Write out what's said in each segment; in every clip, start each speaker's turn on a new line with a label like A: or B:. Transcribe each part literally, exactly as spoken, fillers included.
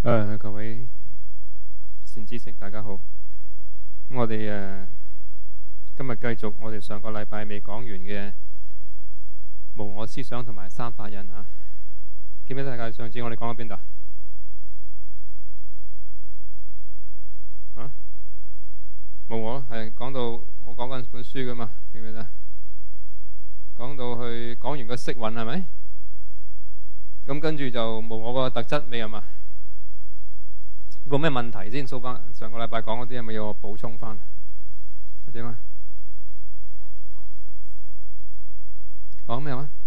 A: 誒，各位善知識，大家好。咁我哋誒今日繼續我哋上個禮拜未講完嘅無我思想同埋三法印啊。記唔記得大家上次我哋講到邊度啊？無我係講到我講緊本書噶嘛？記唔記得？講到去講完個色蘊係咪？咁跟住就無我個特質未係嘛？有冇咩問題先？數翻上個禮拜講嗰啲係咪要我補充翻？點啊？講咩話？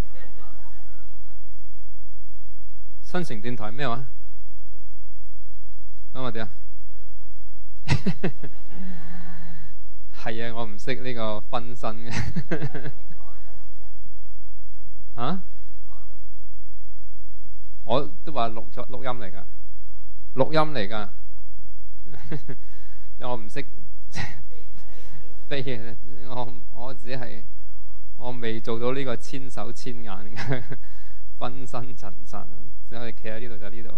A: 新城電台咩話？咁我點啊？係啊，我唔識呢個分身嘅。啊？我都話錄咗錄音嚟㗎。錄音嚟噶，我唔識飛嘅，我我只係我未做到呢個千手千眼嘅分身陳剎，只係企喺呢度就呢度。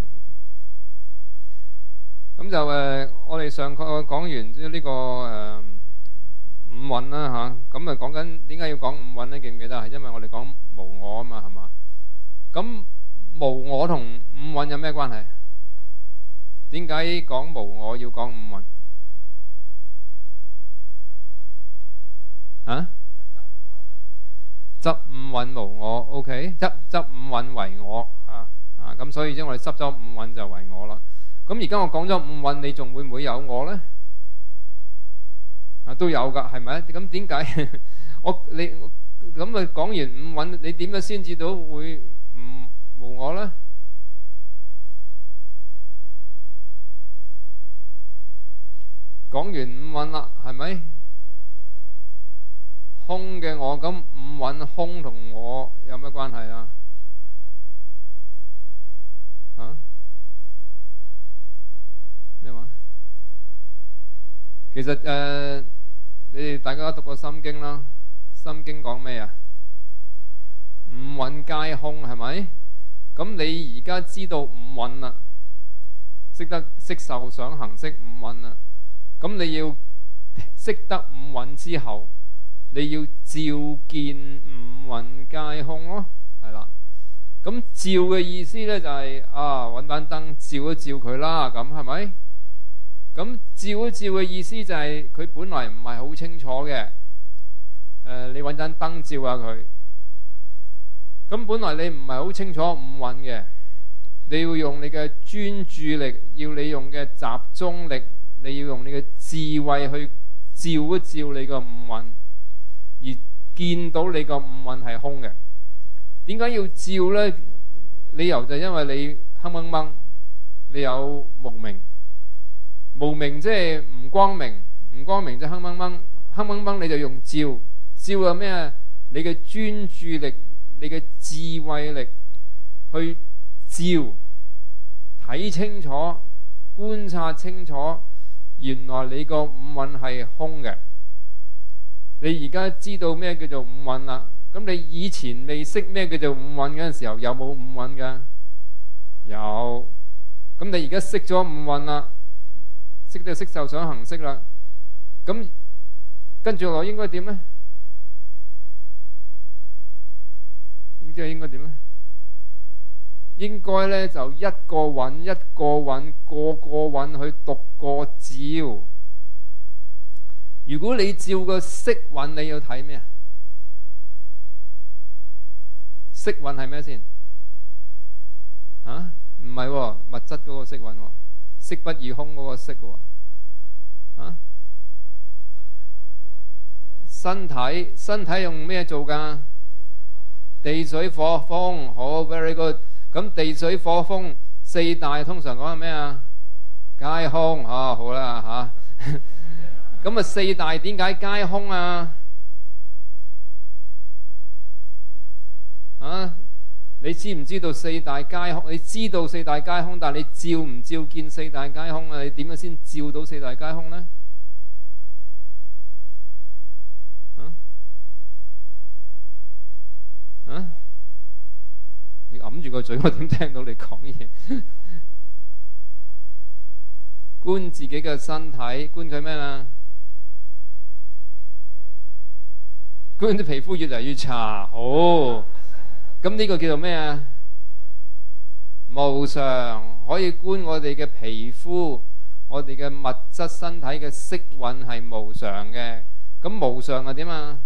A: 咁就誒，我哋上課講完呢、這個誒、呃、五蘊啦吓，咁啊講緊點解要講五蘊咧？記唔記得？係因為我哋講無我啊嘛，係嘛？咁無我同五蘊有咩關係？點解講無我要講五蘊？啊？執五蘊無我 ，OK？執執五蘊為我啊啊！咁所以即係我哋執咗五蘊就為我啦。咁而家我講咗五蘊，你仲會唔會有我呢？啊，都有噶，係咪？咁點解我你咁啊？講完五蘊，你點樣先至到會唔無我呢？講完五蘊啦，係咪？空嘅我，咁五蘊空同我有咩關係啊？啊？咩話？其實誒、呃，你哋大家都讀過心經啦，心經講咩啊？五蘊皆空，係咪？咁你而家知道五蘊啦，識得色受想行識五蘊啦。咁你要識得五蘊之後，你要照見五蘊皆空咯，係啦。咁照嘅意思呢，就係、是、啊，揾盞燈照一照佢啦，咁係咪？咁照一照嘅意思就係、是、佢本來唔係好清楚嘅，誒、呃，你揾盞燈照下佢。咁本來你唔係好清楚五蘊嘅，你要用你嘅專注力，要你用嘅集中力。你要用你嘅智慧去照一照你個五蘊，而見到你個五蘊係空嘅。點解要照呢？理由就因為你黑掹掹，你有無明，無明即係唔光明，唔光明即係黑掹掹，黑掹掹你就用照，照有咩？你嘅專注力，你嘅智慧力去照，睇清楚，觀察清楚。原來你個五蘊係空嘅，你而家知道咩叫做五蘊啦？咁你以前未識咩叫做五蘊嗰陣時候，有冇五蘊噶？有。咁你而家識咗五蘊啦，識到色受想行識啦，咁跟住落應該點呢？應該應該點呢？應該咧就一個揾一個揾，個個揾去讀個照。如果你照個色蘊，你要睇咩啊？色蘊係咩先？啊？唔係喎，物質嗰個色蘊喎，色不異空嗰個色喎。啊？身體身體用咩做㗎？地水火風，好 very good。咁地水火風四大通常講係咩啊？皆空啊，好啦吓。咁啊，四大點解皆空啊？啊，你知唔知道四大皆空？你知道四大皆空，但係你照唔照見四大皆空啊？你點樣先照到四大皆空呢？啊？啊？你揞住個嘴，我點聽到你講嘢？ 觀自己嘅身體，觀佢咩啦？觀啲皮膚越嚟越差，好，咁呢個叫做咩啊？無常，可以觀我哋嘅皮膚，我哋嘅物質身體嘅色蘊係無常嘅。咁無常係點啊？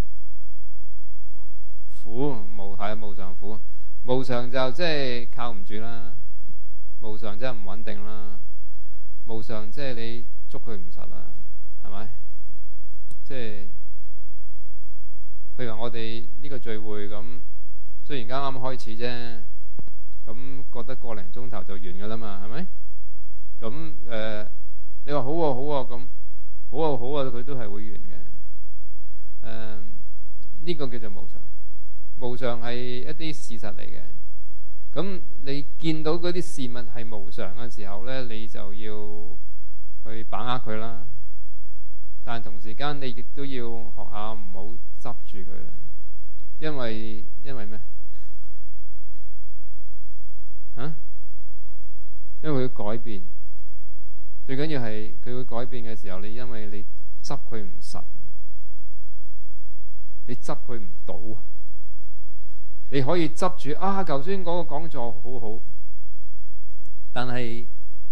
A: 苦，無係無常苦，無常就即係靠唔住啦，無常即係唔穩定啦，無常即係你捉佢唔實啦，係咪？即係譬如話我哋呢個聚會咁，雖然啱啱開始啫，咁覺得個零鐘頭就完噶啦嘛，係咪？咁誒、呃，你話好啊好啊咁，好啊好啊，佢都係會完嘅。誒、呃，呢、這個叫做無常，無常係一啲事實嚟嘅。咁你見到嗰啲事物係無常嘅時候咧，你就要去把握佢啦。但係同時間你亦都要學下唔好執住佢啦，因為因為咩？嚇、啊？因為佢會改變，最緊要係佢會改變嘅時候，你因為你執佢唔實，你執佢唔到啊！你可以執住啊！頭先嗰個講座好好，但係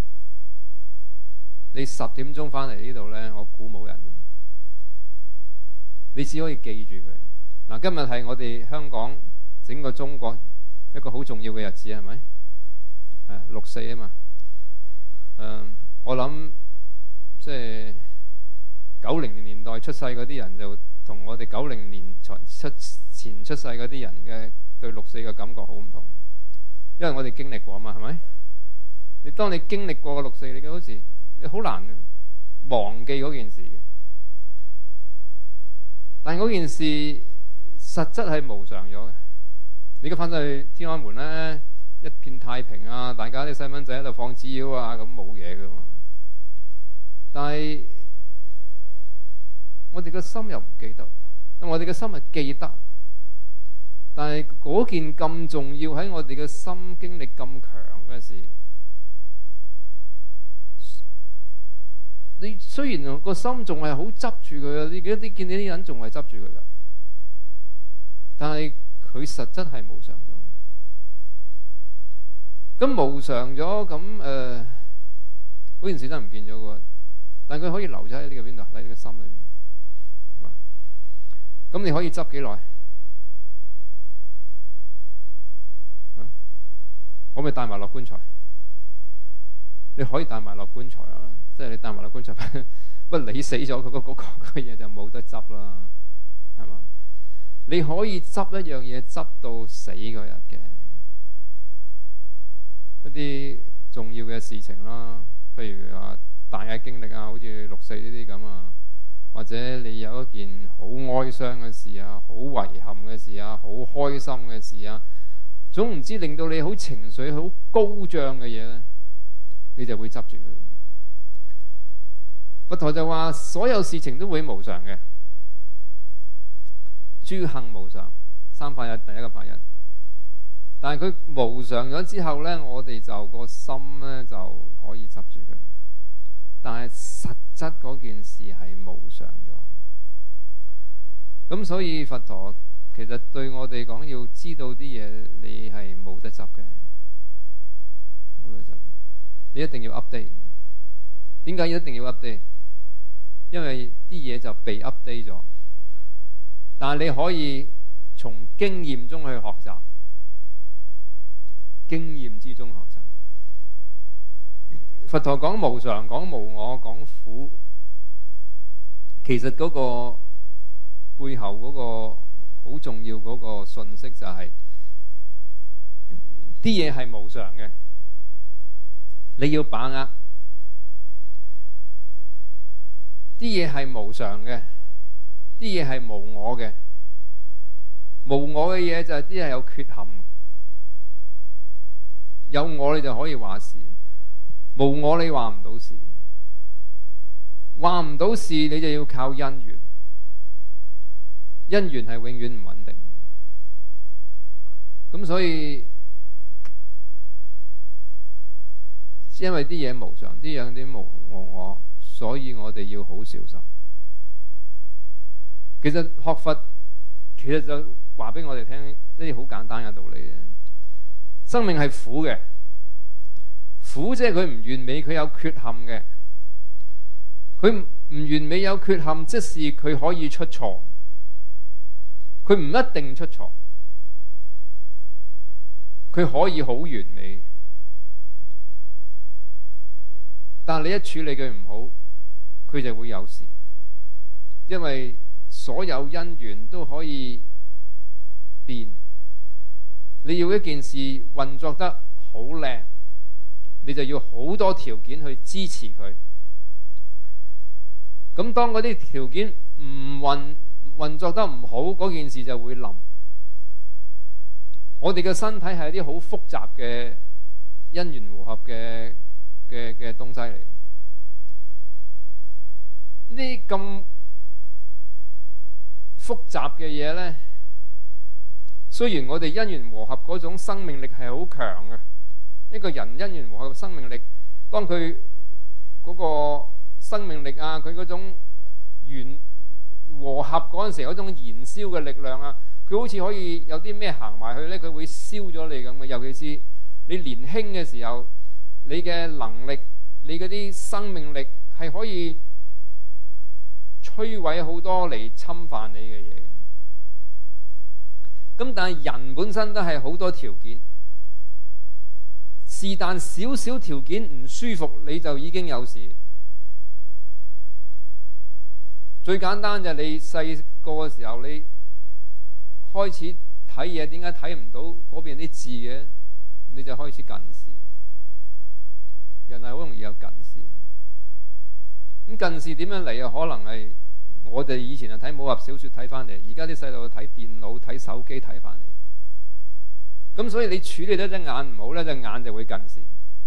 A: 你十點鐘翻嚟呢度呢，我估冇人。你只可以記住佢。嗱，今日係我哋香港整個中國一個好重要嘅日子，係咪？誒，六四啊嘛。誒，我諗即係九零年代出世嗰啲人，就同我哋九零年才出前出世嗰啲人嘅對六四嘅感覺好唔同，因為我哋經歷過啊嘛，係咪？你當你經歷過個六四，你好似你好難忘記嗰件事嘅。但係嗰件事實質係無常咗嘅。你而家翻到去天安門咧，一片太平啊，大家啲細蚊仔喺度放紙鷂啊，咁冇嘢噶嘛。但係我哋個心又唔記得，我哋嘅心係記得，但係嗰件咁重要喺我哋嘅心經歷咁強嘅事，你雖然個心仲係好執住佢啊，你而家啲見到啲人仲係執住佢噶，但係佢實質係無常咗嘅。咁無常咗，咁誒嗰件事真係唔見咗嘅，但係佢可以留咗喺呢個邊度？喺呢個心裏邊，係嘛？咁你可以執幾耐？啊，我咪帶埋落棺材。你可以帶埋落棺材啦，即係你帶埋落棺材，不過你死咗，佢嗰嗰個嘢就冇得執啦，係嘛？你可以執一樣嘢執到死嗰日嘅一啲重要嘅事情啦，譬如話大嘅經歷啊，好似六四呢啲咁啊，或者你有一件好哀傷嘅事啊，好遺憾嘅事啊，好開心嘅事啊，總唔知令到你好情緒好高漲嘅嘢咧，你就會執住佢。佛陀就話所有事情都會無常嘅，諸行無常，三法印第一個法印。但係佢無常咗之後呢，我哋就個心呢就可以執住佢。但係實質嗰件事係無常咗，咁所以佛陀其實對我哋講，要知道啲嘢，你係冇得執嘅，冇得執。你一定要 update。點解一定要 update？ 因為啲嘢就被 update 咗。但係你可以從經驗中去學習，經驗之中學習。佛陀講無常，講無我，講苦，其實嗰個背後嗰個好重要嗰個信息就係啲嘢係無常嘅。你要把握啲嘢係無常嘅，啲嘢係無我嘅。無我嘅嘢就係啲係有缺陷，有我你就可以話事，無我你話唔到事，話唔到事你就要靠因緣，因緣係永遠唔穩定。咁所以因為啲嘢無常，啲樣啲無無我，所以我哋要好小心。其實學佛其實就話俾我哋聽一啲好簡單嘅道理嘅。生命係苦嘅，苦即係佢唔完美，佢有缺陷嘅。佢唔完美有缺陷，即是佢可以出錯，佢唔一定出錯，佢可以好完美。但係你一處理佢唔好，佢就會有事。因為所有因緣都可以變，你要一件事運作得好靚，你就要好多條件去支持佢。咁當嗰啲條件唔運運作得唔好，嗰件事就會冧。我哋嘅身體係一啲好複雜嘅因緣和合嘅嘅嘅東西嚟。呢啲咁複雜嘅嘢呢，雖然我哋因緣和合嗰種生命力係好強嘅，一個人因緣和合嘅生命力，當佢嗰個生命力啊，佢嗰種緣和合嗰陣時嗰種燃燒嘅力量啊，佢好似可以有啲咩行埋去呢，佢會燒咗你咁嘅。尤其是你年輕嘅時候，你嘅能力，你嗰啲生命力係可以摧毀好多嚟侵犯你嘅嘢。咁但係人本身都係好多條件，是但少少條件唔舒服，你就已經有事。最簡單就係你細個嘅時候，你開始睇嘢，點解睇唔到嗰邊啲字嘅？你就開始近視。人係好容易有近視。咁近視點樣嚟啊？可能係我哋以前係睇武俠小說睇翻嚟，而家啲細路睇電腦、睇手機睇翻嚟。咁所以你處理得隻眼唔好咧，隻眼就會近視。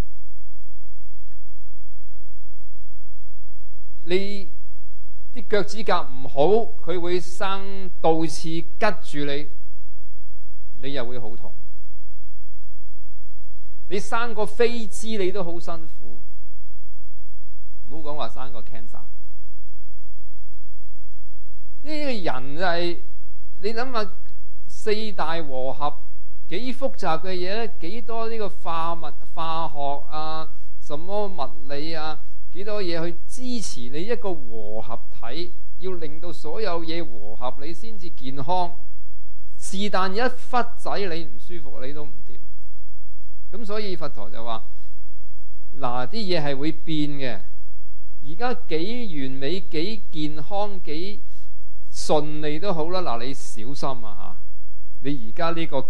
A: 你啲腳趾甲唔好，佢會生倒刺拮住你，你又會好痛。你生個飛滋你都好辛苦，唔好講話生個 cancer。呢個人就係你諗下，四大和合幾複雜嘅嘢咧，幾多呢個化物化學啊，什麼物理啊，幾多嘢去支持你一個和合體，要令到所有嘢和合，你先至健康。是但一忽仔你唔舒服，你都唔掂。咁所以佛陀就話：嗱，啲嘢係會變嘅。而家幾完美、幾健康、幾順利都好啦。嗱，你小心啊吓！你而家呢個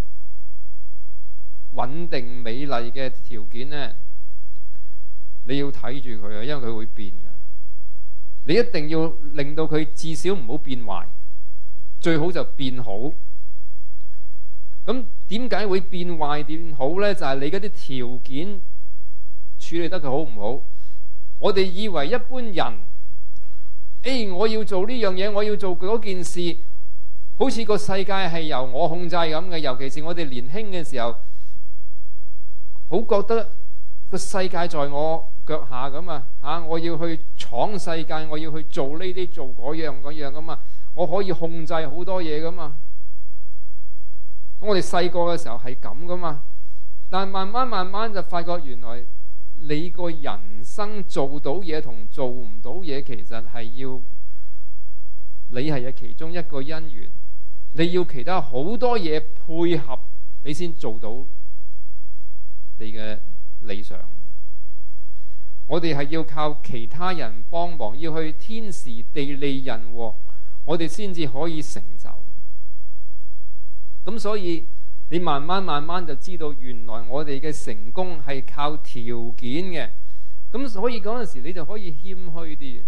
A: 穩定美麗嘅條件呢，你要睇住佢啊，因為佢會變嘅。你一定要令到佢至少唔好變壞，最好就變好。咁點解會變壞變好呢？就係你嗰啲條件處理得佢好唔好？我哋以為一般人，誒，我要做呢樣嘢，我要做嗰件事，好似個世界係由我控制咁嘅。尤其是我哋年輕嘅時候，好覺得個世界在我腳下咁啊！吓，我要去闖世界，我要去做呢啲做嗰樣嗰樣咁啊！我可以控制好多嘢噶嘛。咁我哋細個嘅時候係咁噶嘛，但係慢慢慢慢就發覺，原來你個人生做到嘢同做唔到嘢，其實係要你係其中一個因緣，你要其他好多嘢配合，你先做到你嘅理想。我哋係要靠其他人幫忙，要去天時地利人和，我哋先至可以成就。咁所以你慢慢慢慢就知道，原來我哋嘅成功係靠條件嘅。咁所以嗰陣時你就可以謙虛啲。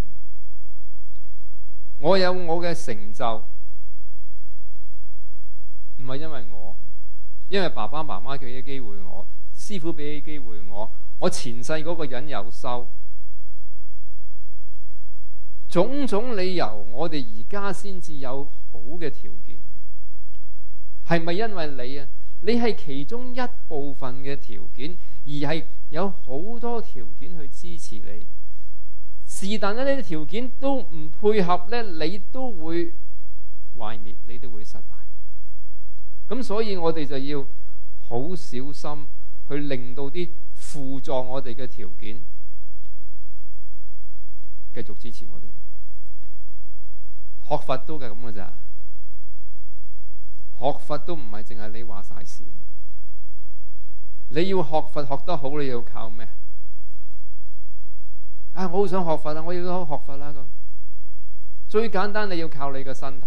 A: 我有我嘅成就，唔係因為我，因為爸爸媽媽俾啲機會我，師父俾啲機會我，我前世嗰個人有修，種種理由，我哋而家先至有好嘅條件。係咪因為你啊？ 你係其中一部分嘅條件，而係有好多條件去支持你。是但呢啲條件都唔配合呢，你都會壞滅，你都會失敗。咁所以我哋就要好小心去令到啲輔助我哋嘅條件繼續支持我哋。學佛都係咁嘅咋，學佛都唔係淨係你話晒事。你要學佛學得好，你要靠咩？啊，我好想學佛啦，我要學佛啦咁。最簡單，你要靠你嘅身體。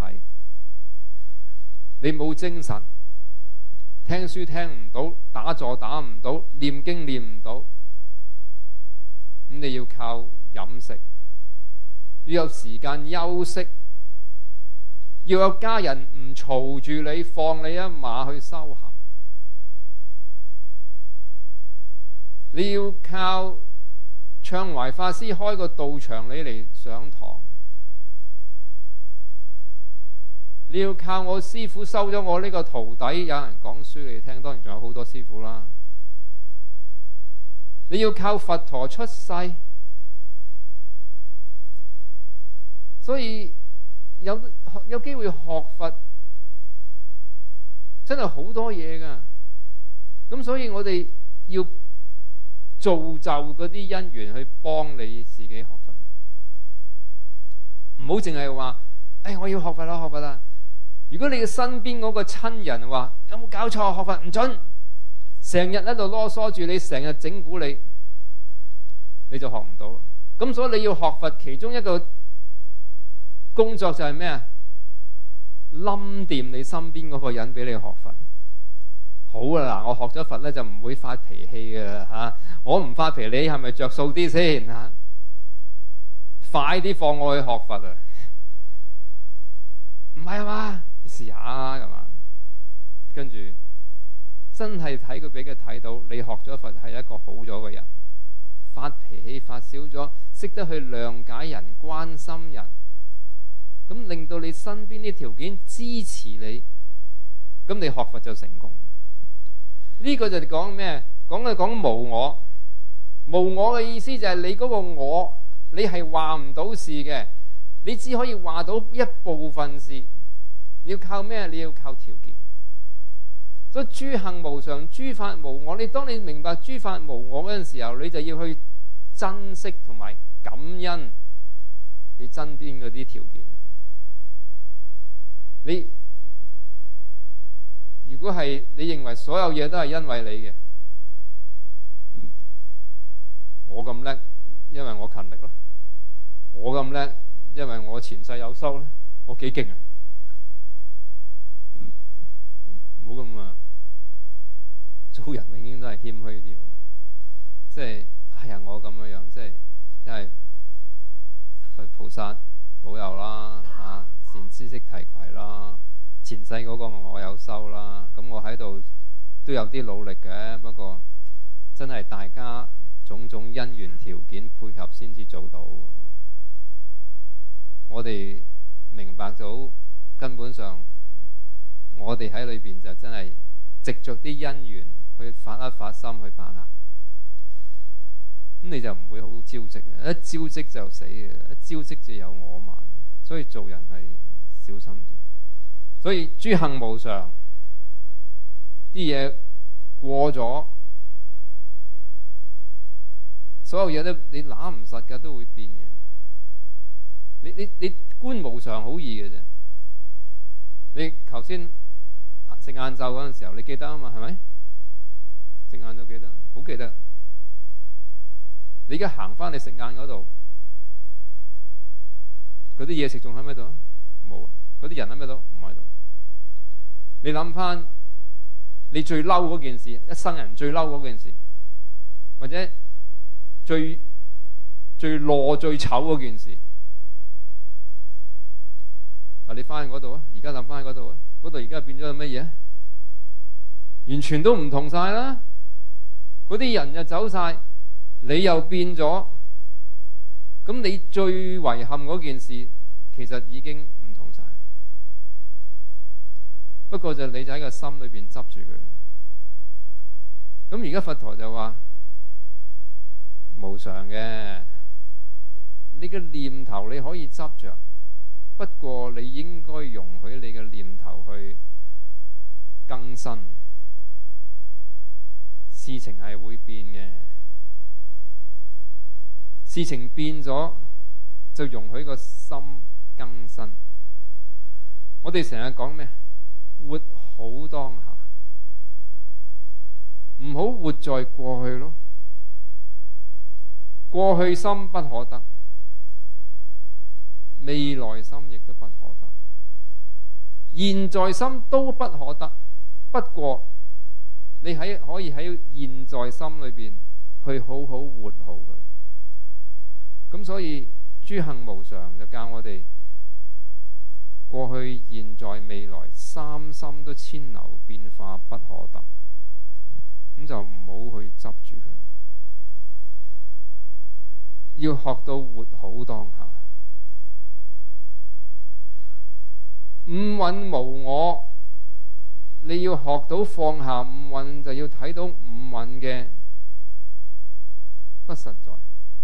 A: 你冇精神，聽書聽唔到，打坐打唔到，念經念唔到，咁你要靠飲食，要有時間休息，要有家人唔嘈住你，放你一馬去修行。你要靠暢懷法師開個道場你嚟上堂，你要靠我師父收咗我呢個徒弟，有人講書你聽，當然仲有好多師父啦。你要靠佛陀出世，所以有有機會學佛真係好多嘢噶。咁所以我哋要造就嗰啲因緣去幫你自己學佛，唔好淨係話，誒，我要學佛啦，學佛啦。如果你嘅身邊嗰個親人話有冇搞錯，學佛唔准，成日喺度囉嗦住你，成日整蠱你，你就學唔到。咁所以你要學佛，其中一個工作就係咩啊？冧掂你身邊嗰個人俾你學佛。好啦，嗱，我學咗佛咧就唔會發脾氣嘅啦吓，我唔發脾氣，你係咪着數啲先吓？快啲放我去學佛啊！唔係啊嘛，你試下啊，係嘛？跟住真係睇佢俾佢睇到，你學咗佛係一個好咗嘅人，發脾氣發少咗，識得去諒解人、關心人，咁令到你身邊啲條件支持你，咁你學佛就成功。呢個就係講咩？講嘅講無我，無我嘅意思就係你嗰個我，你係話唔到事嘅，你只可以話到一部分事。你要靠咩？你要靠條件。所以諸行無常，諸法無我。你當你明白諸法無我嗰陣時候，你就要去珍惜同埋感恩你身邊嗰啲條件。你如果係你認為所有嘢都係因為你嘅，我咁叻，因為我勤力咯；我咁叻，因為我前世有修咧，我幾勁啊！唔好咁啊！做人永遠都係謙虛啲，即係哎呀，我咁嘅樣，即係因為佛菩薩保佑啦，吓、啊、善知識提攜啦。前世嗰個我有修啦，咁我喺度都有啲努力嘅，不過真係大家種種因緣條件配合先至做到。我哋明白到根本上，我哋喺裏邊就真係藉着啲因緣去發一發心去把握，咁你就唔會好招積，一招積就死嘅，一招積就有我慢，所以做人係小心啲。所以諸行無常，啲嘢過咗，所有嘢都你攬唔實嘅，都會變嘅。你你你觀無常好易嘅啫。你頭先食晏晝嗰陣時候，你記得啊嘛？係咪？食晏晝記得，好記得。你而家行翻你食晏嗰度，嗰啲嘢食仲喺咪度啊？冇啊！嗰啲人喺咪度？唔喺度。你諗翻你最嬲嗰件事，一生人最嬲嗰件事，或者最最懦最醜嗰件事，嗱，你翻去嗰度啊！而家諗翻去嗰度啊，嗰度而家變咗係乜嘢？完全都唔同晒啦！嗰啲人又走晒，你又變咗，咁你最遺憾嗰件事，其實已經唔同晒。不過就你就喺個心裏邊執住佢， 咁而家佛陀就話無常嘅，你嘅念頭你可以執着，不過你應該容許你嘅念頭去更新。事情係會變嘅，事情變咗就容許個心更新。我哋成日講咩？活好當下，唔好活在過去咯。過去心不可得，未來心亦都不可得，現在心都不可得。不過你喺可以喺現在心裏邊去好好活好佢。咁所以諸行無常就教我哋過去、現在、未來三心都遷流變化不可得，咁就唔好去執住佢，要學到活好當下。五蘊無我，你要學到放下五蘊，就要睇到五蘊嘅不實在。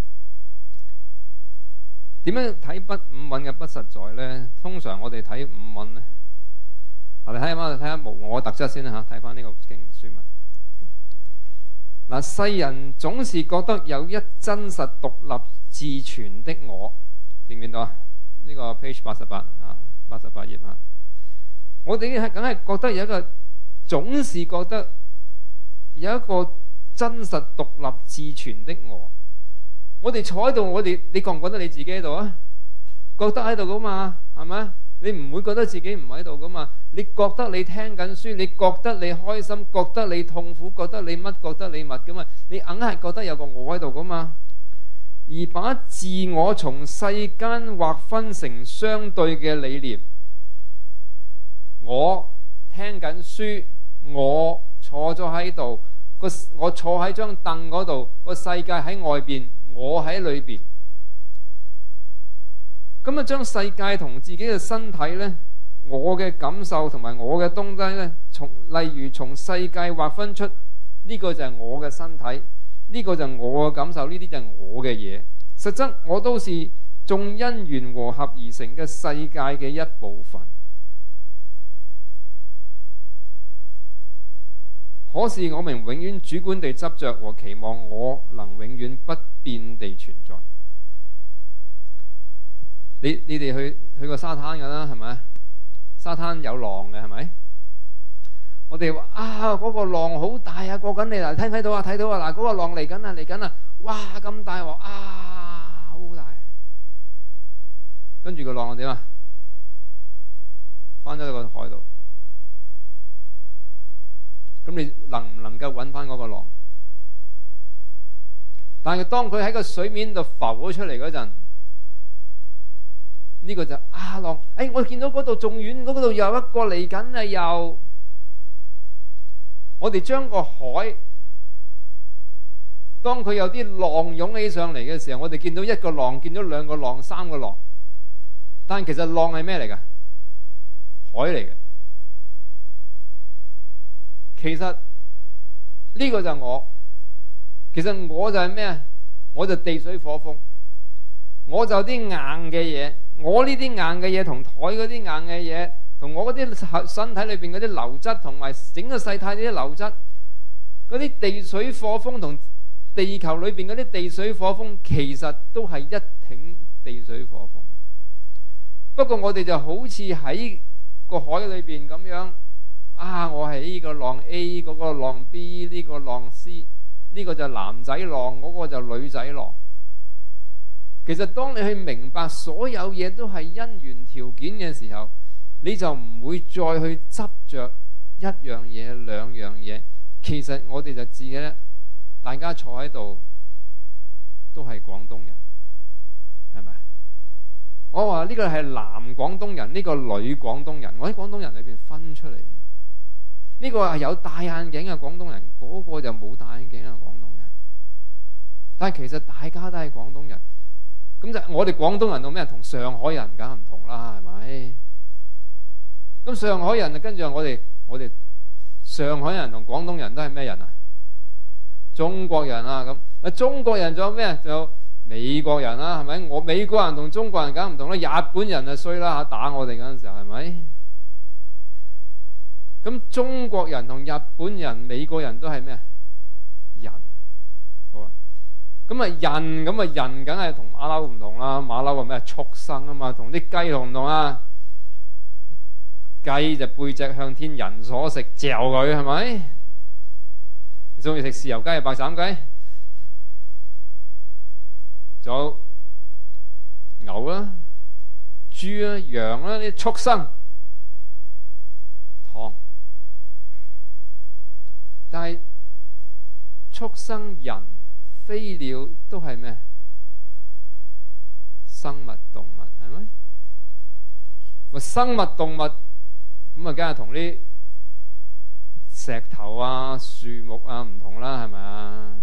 A: 點樣睇不五蘊嘅不實在呢？通常我哋睇五蘊呢，我哋睇下我哋睇下無我特質先啦吓，睇翻呢個經書文。嗱，世人總是覺得有一真實獨立自存的我，見唔見到啊？呢個 page 八十八啊，八十八頁啊。我哋係梗係覺得有一個，總是覺得有一個真實獨立自存的我。我哋坐喺度，我哋你覺唔覺得你自己喺度啊？覺得喺度噶嘛，係咪？你唔會覺得自己唔喺度噶嘛？你覺得你聽緊書，你覺得你開心，覺得你痛苦，覺得你乜，覺得你乜噶嘛？你硬係覺得有個我喺度噶嘛？而把自我從世間劃分成相對嘅理念，我聽緊書，我坐咗喺度，個我坐喺張凳嗰度，個世界喺外邊，我喺裏邊。咁啊，將世界同自己嘅身體呢，我嘅感受同埋我嘅東西呢，從例如從世界劃分出呢個就係我嘅身體，呢個就係我嘅感受，呢啲就係我嘅嘢。實質我都是眾因緣和合而成嘅世界嘅一部分。可是我們永遠主觀地執着和期望我能永遠不變地存在。你你哋去去過沙灘噶啦，係咪？沙灘有浪嘅，係咪？我哋話啊，嗰個浪好大啊，過緊你嗱，睇唔睇到啊？睇到啊！嗱，嗰個浪嚟緊啊，嚟緊啊！哇，咁大鑊啊，好大！跟住個浪點啊？翻咗去個海度。咁你能唔能夠揾翻嗰個浪？但係當佢喺個水面度浮咗出嚟嗰陣，呢個就啊浪，誒我見到嗰度仲遠，嗰度有一個嚟緊啊！又我哋將個海，當佢有啲浪湧起上嚟嘅時候，我哋見到一個浪，見到兩個浪，三個浪，但其實浪係咩嚟㗎？海嚟嘅。其實呢個就係我，其實我就係咩啊？我就地水火風，我就啲硬嘅嘢，我呢啲硬嘅嘢同台嗰啲硬嘅嘢，同我嗰啲身體裏邊嗰啲流質，同埋整個世態啲流質，嗰啲地水火風同地球裏邊嗰啲地水火風，其實都係一挺地水火風。不過我哋就好似喺個海裏邊咁樣。啊！我係呢個浪 A， 嗰個浪 B， 呢個浪 C， 呢個就男仔浪，嗰個就女仔浪。其實當你去明白所有嘢都係因緣條件嘅時候，你就唔會再去執着一樣嘢、兩樣嘢。其實我哋就自己咧，大家坐喺度都係廣東人，係咪？我話呢個係男廣東人，呢個女廣東人，我喺廣東人裏邊分出嚟。呢個係有戴眼鏡嘅廣東人，嗰個就冇戴眼鏡嘅廣東人。但係其實大家都係廣東人，咁就我哋廣東人到咩？同上海人梗係唔同啦，係咪？咁上海人跟住我哋，我哋上海人同廣東人都係咩人啊？ 中國人啊咁。啊，中國人仲有咩？仲有美國人啦，係咪？我美國人同中國人梗唔同啦，日本人就衰啦，打我哋嗰陣時候係咪？咁中國人同日本人、美國人都係咩？人，好啊。咁啊人，咁啊人梗係同馬騮唔同啦。馬騮係咩？畜生啊嘛，同啲雞同唔同啊？雞就背脊向天，人所食，嚼佢係咪？你中意食豉油雞、白斬雞？仲有牛啦、豬啦、羊啦，啲畜生。湯，但係畜生、人、飛鳥都係咩？生物動物係咪？咪生物動物咁啊，梗係同啲石頭啊、樹木啊唔同啦，係咪啊？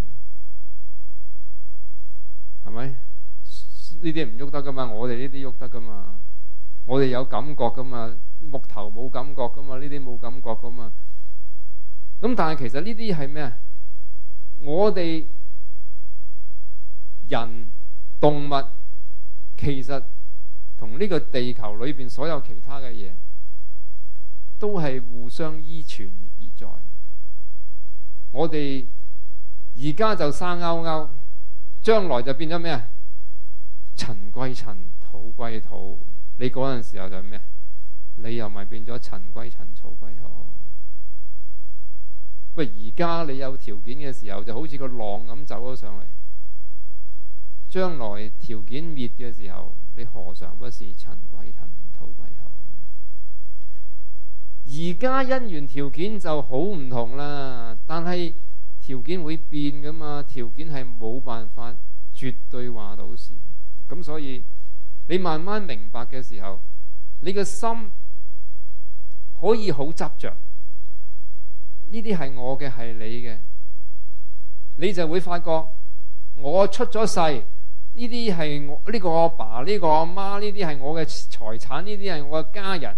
A: 係咪？呢啲唔喐得噶嘛？我哋呢啲喐得噶嘛？我哋有感覺噶嘛？木頭冇感覺噶嘛？呢啲冇感覺噶嘛？咁但係其實呢啲係咩啊？我哋人動物其實同呢個地球裏邊所有其他嘅嘢都係互相依存而在。我哋而家就生勾勾，將來就變咗咩啊？塵歸塵，土歸土。你嗰陣時候就係咩？你又咪變咗塵歸塵，土歸土。喂，而家你有條件嘅時候，就好似個浪咁走咗上嚟。將來條件滅嘅時候，你何嘗不是塵歸塵，土歸土？而家因緣條件就好唔同啦，但係條件會變噶嘛？條件係冇辦法絕對話到事。咁所以你慢慢明白嘅時候，你個心可以好執着，呢啲係我嘅，係你嘅，你就會發覺我出咗世，呢啲係我呢個阿爸，呢個阿媽，呢啲係我嘅財產，呢啲係我嘅家人。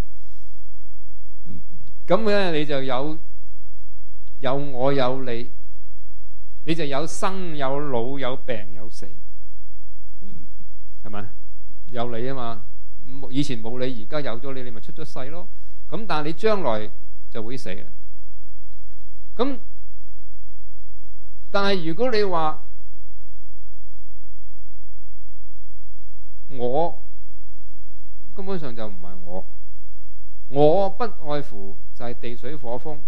A: 咁咧你就有有我有你，你就有生有老有病有死。係咪？有你啊嘛，以前冇你，而家有咗你，你咪出咗世咯。咁但係你將來就會死嘅。咁但係如果你話我根本上就唔係我，我不外乎就係地水火風，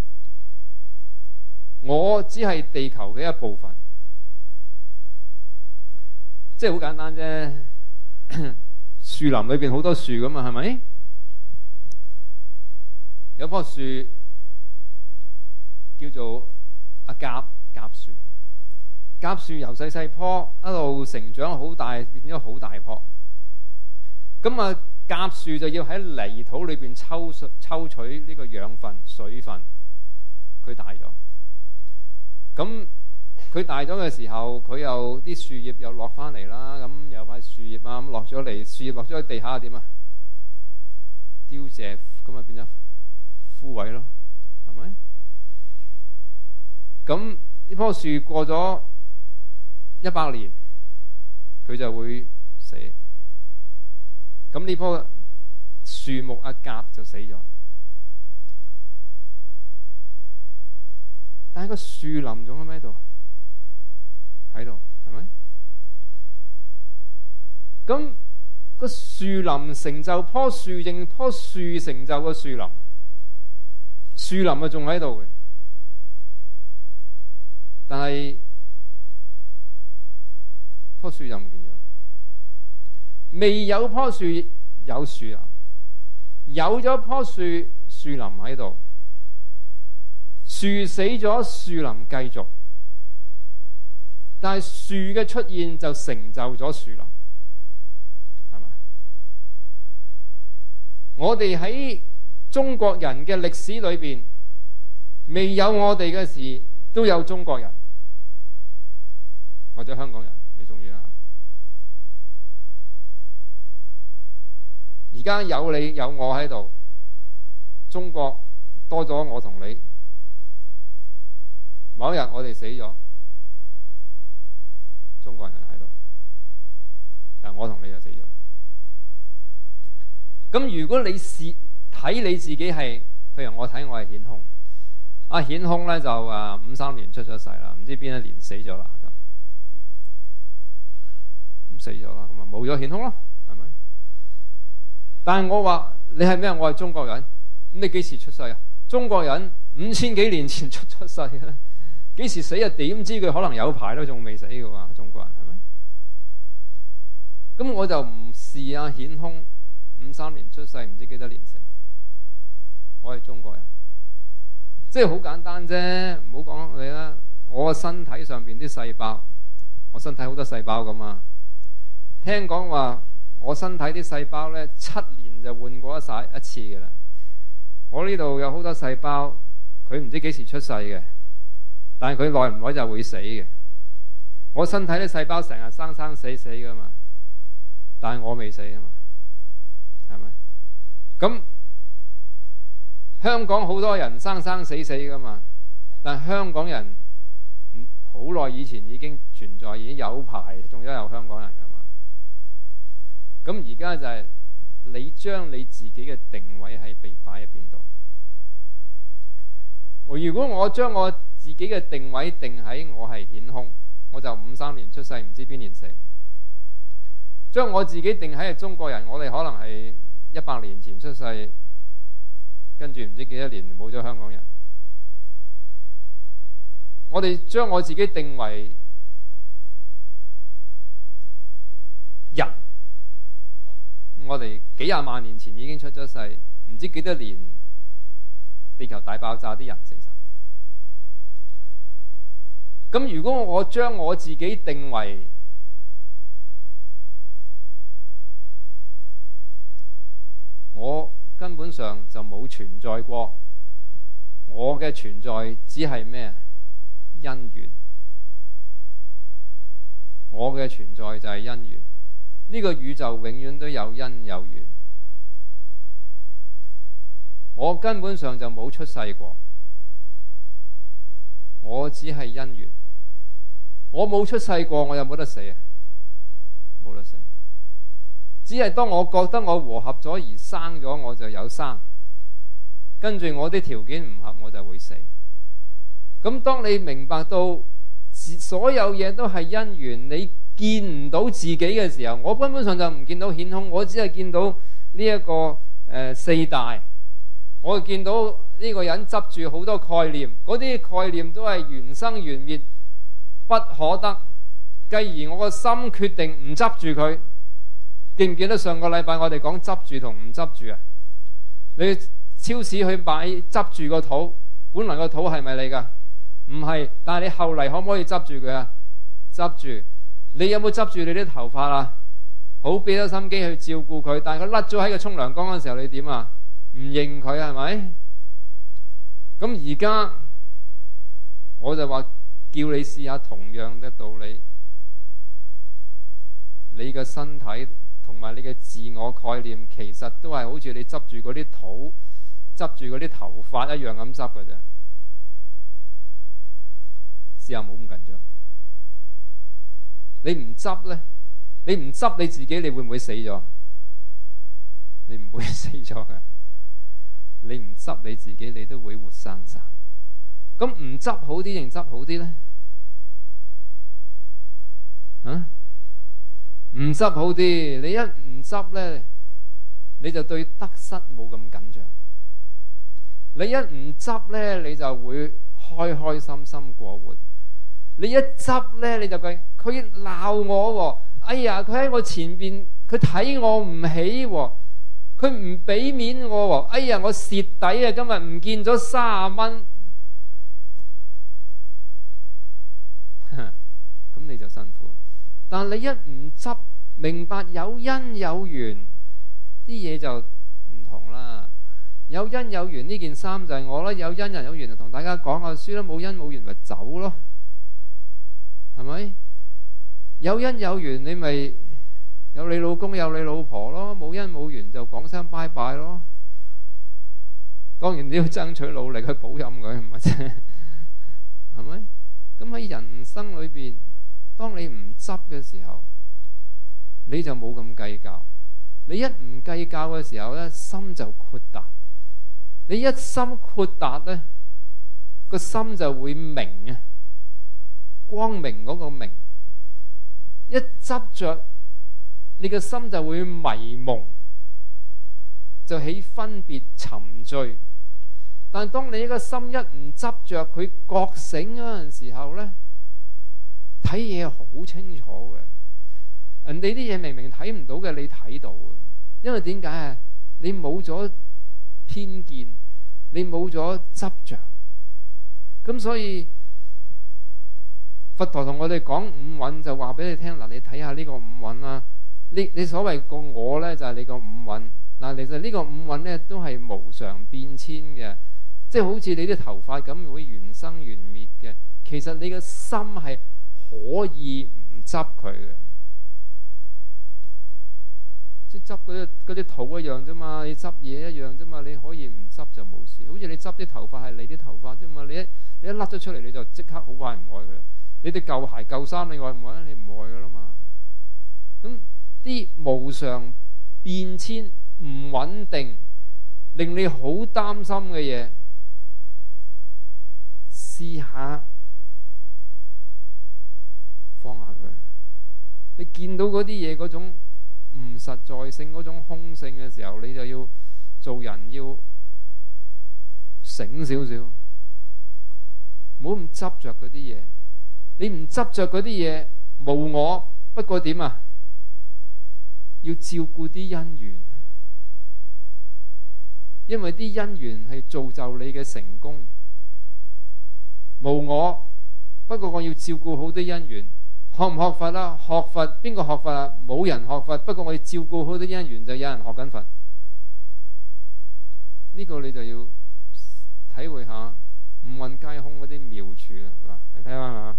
A: 我只係地球嘅一部分。即係好簡單啫，樹林裏邊好多樹噶嘛，係咪？有棵樹叫做阿甲甲樹，甲樹由細細棵一路成長好大，變咗好大棵。咁啊，甲樹就要喺泥土裏邊抽抽取呢個養分、水分，佢大咗。咁佢大咗嘅時候，佢又啲樹葉又落翻嚟啦，咁有塊樹葉啊咁落咗嚟，樹葉落咗喺地下點啊？凋謝，咁啊變咗枯萎咯，係咪？咁呢棵樹過咗一百年，佢就會死。咁呢棵樹木阿甲就死咗，但係個樹林仲喺咪度？喺度，係咪？咁個樹林成就棵樹，定棵樹成就個樹林？樹林啊，仲喺度嘅，但係棵樹就唔見咗啦。未有棵樹有樹林，有咗棵樹，樹林喺度。樹死咗，樹林繼續。但係樹嘅出現就成就咗樹林，係咪？我哋喺中國人嘅歷史裏邊，未有我哋嘅時，都有中國人或者香港人，你中意啦。而家有你有我喺度，中國多咗我同你。某一日我哋死咗， 中國人喺度，但我同你就死咗。咁如果你試睇你自己係，譬如我睇我係顯空，阿顯空咧就誒五三年出咗世啦，唔知邊一年死咗啦咁，咁死咗啦，咁啊冇咗顯空咯，係咪？但係我話你係咩？我係中國人，咁你幾時出世啊？中國人五千幾年前出咗世嘅咧，幾時死啊？點知佢可能有排都仲未死嘅喎，中國人係咪？咁我就唔視阿顯空五三年出世，唔知幾多年死。我係中國人，即係好簡單啫，唔好講你啦。我個身體上邊啲細胞，我身體好多細胞噶嘛。聽講話我身體啲細胞咧，七年就換過一晒一次嘅啦。我呢度有好多細胞，佢唔知幾時出世嘅，但係佢耐唔耐就會死嘅。我身體啲細胞成日生生死死噶嘛，但係我未死啊嘛，係咪？咁香港好多人生生死死噶嘛，但係香港人好耐以前已經存在，已經有排，仲有有香港人噶嘛。咁而家就係你將你自己嘅定位係被擺喺邊度？如果我將我自己嘅定位定喺我係顯空，我就五三年出世，唔知邊年死。將我自己定喺係中國人，我哋可能係一百年前出世，跟住唔知幾多年冇咗香港人。我哋將我自己定為人，我哋幾廿萬年前已經出咗世，唔知幾多年地球大爆炸啲人死晒。咁如果我將我自己定為我根本上就冇存在過，我嘅存在只係咩？因緣。我嘅存在就係因緣。呢個宇宙永遠都有因有緣。我根本上就冇出世過，我只係因緣。我冇出世過，我有冇得死啊？冇得死。只係當我覺得我和合咗而生咗，我就有生。跟住我啲條件唔合，我就會死。咁當你明白到所有嘢都係因緣，你見唔到自己嘅時候，我根本上就唔見到顯空，我只係見到呢、這、一個誒、呃、四大。我見到呢個人執住好多概念，嗰啲概念都係緣生緣滅，不可得。繼而我個心決定唔執住佢。記唔記得上個禮拜我哋講執住同唔執住啊？你超市去買執住個土，本來個土係咪你噶？唔係，但係你後嚟可唔可以執住佢啊？執住。你有冇執住你啲頭髮啊？好俾咗心機去照顧佢，但係佢甩咗喺個沖涼缸嗰陣時候，你點啊？唔認佢係咪？咁而家我就話叫你試下同樣嘅道理，你嘅身體同埋你嘅自我概念，其實都係好似你執住嗰啲土、執住嗰啲頭髮一樣咁執嘅啫。試下冇咁緊張。你唔執咧，你唔執你自己，你會唔會死咗？你唔會死咗嘅。你唔執你自己，你都會活生生。咁唔執好啲定執好啲咧？啊？唔執好啲，你一唔執咧，你就對得失冇咁緊張。你一唔執咧，你就會開開心心過活。你一執咧，你就計佢鬧我喎，哎呀，佢喺我前邊，佢睇我唔起喎，佢唔俾面我喎，哎呀，我蝕底啊，今日唔見咗三十蚊，咁你就辛苦。但你一唔執，明白有因有緣，啲嘢就唔同啦。有因有緣呢件衫就係我啦，有因有緣就同大家講下書啦，冇因冇緣咪走咯，係咪？有因有緣你咪有你老公有你老婆咯，冇因冇緣就講聲拜拜咯。當然你要爭取努力去保佑佢，唔係啫，係咪？咁喺人生裏邊， 當你唔執嘅時候，你就冇咁計較。你一唔計較嘅時候咧，心就豁達。你一心豁達咧，個心就會明啊，光明嗰個明。一執着，你個心就會迷蒙，就起分別沉醉。但當你個心一唔執着，佢覺醒嗰陣時候咧，睇嘢好清楚嘅。人哋啲嘢明明睇唔到嘅，你睇到嘅。因為點解啊？你冇咗偏見，你冇咗執着。咁所以佛陀同我哋講五蘊，就話俾你聽嗱，你睇下呢個五蘊啦。你你所謂個我咧，就係你個五蘊嗱。其實呢個五蘊咧都係無常變遷嘅，即係好似你啲頭髮咁會緣生緣滅嘅。其實你個心係可以唔執佢嘅。即係執嗰啲嗰啲土一樣啫嘛，你執嘢一樣啫嘛，你可以唔執就冇事。好似你執啲頭髮係你啲頭髮啫嘛，你一你一甩咗出嚟，你就即刻好快唔愛佢啦。你哋舊鞋舊衫，你愛唔愛？你唔愛噶啦嘛。咁啲無常變遷唔穩定，令你好擔心嘅嘢，試下放下佢。你見到嗰啲嘢嗰種唔實在性，嗰種空性嘅時候，你就要做人要醒少少，唔好咁執着嗰啲嘢。你唔執着嗰啲嘢，無我，不過點啊？要照顧啲因緣，因為啲因緣係造就你嘅成功。無我，不過我要照顧好啲因緣。學唔學佛啦？學佛，邊個學佛啊？冇人學佛，不過我哋照顧好啲因緣，就有人學緊佛。呢個你就要體會下五蘊皆空嗰啲妙處啦。嗱，你睇下嘛。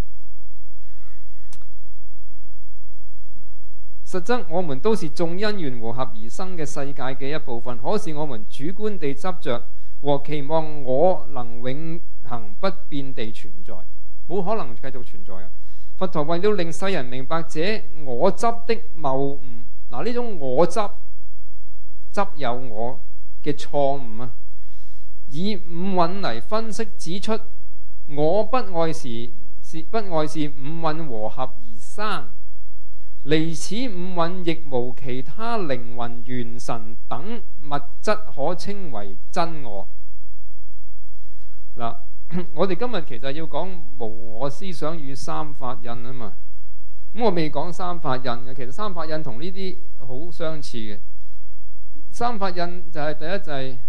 A: 實則我們都是眾因緣和合而生嘅世界嘅一部分，可是我們主觀地執着和期望我能永恆不變地存在，冇可能繼續存在嘅。佛陀為了令世人明白這我執的謬誤，嗱，呢種我執執有我嘅錯誤啊，以五蘊嚟分析指出，我不外是是不外是五蘊和合而生，離此五蘊亦無其他靈魂元神等物質可稱為真我。嗱，我哋今日其實要講無我思想與三法印啊嘛，咁我未講三法印嘅，其實三法印同呢啲好相似嘅。三法印就係第一就係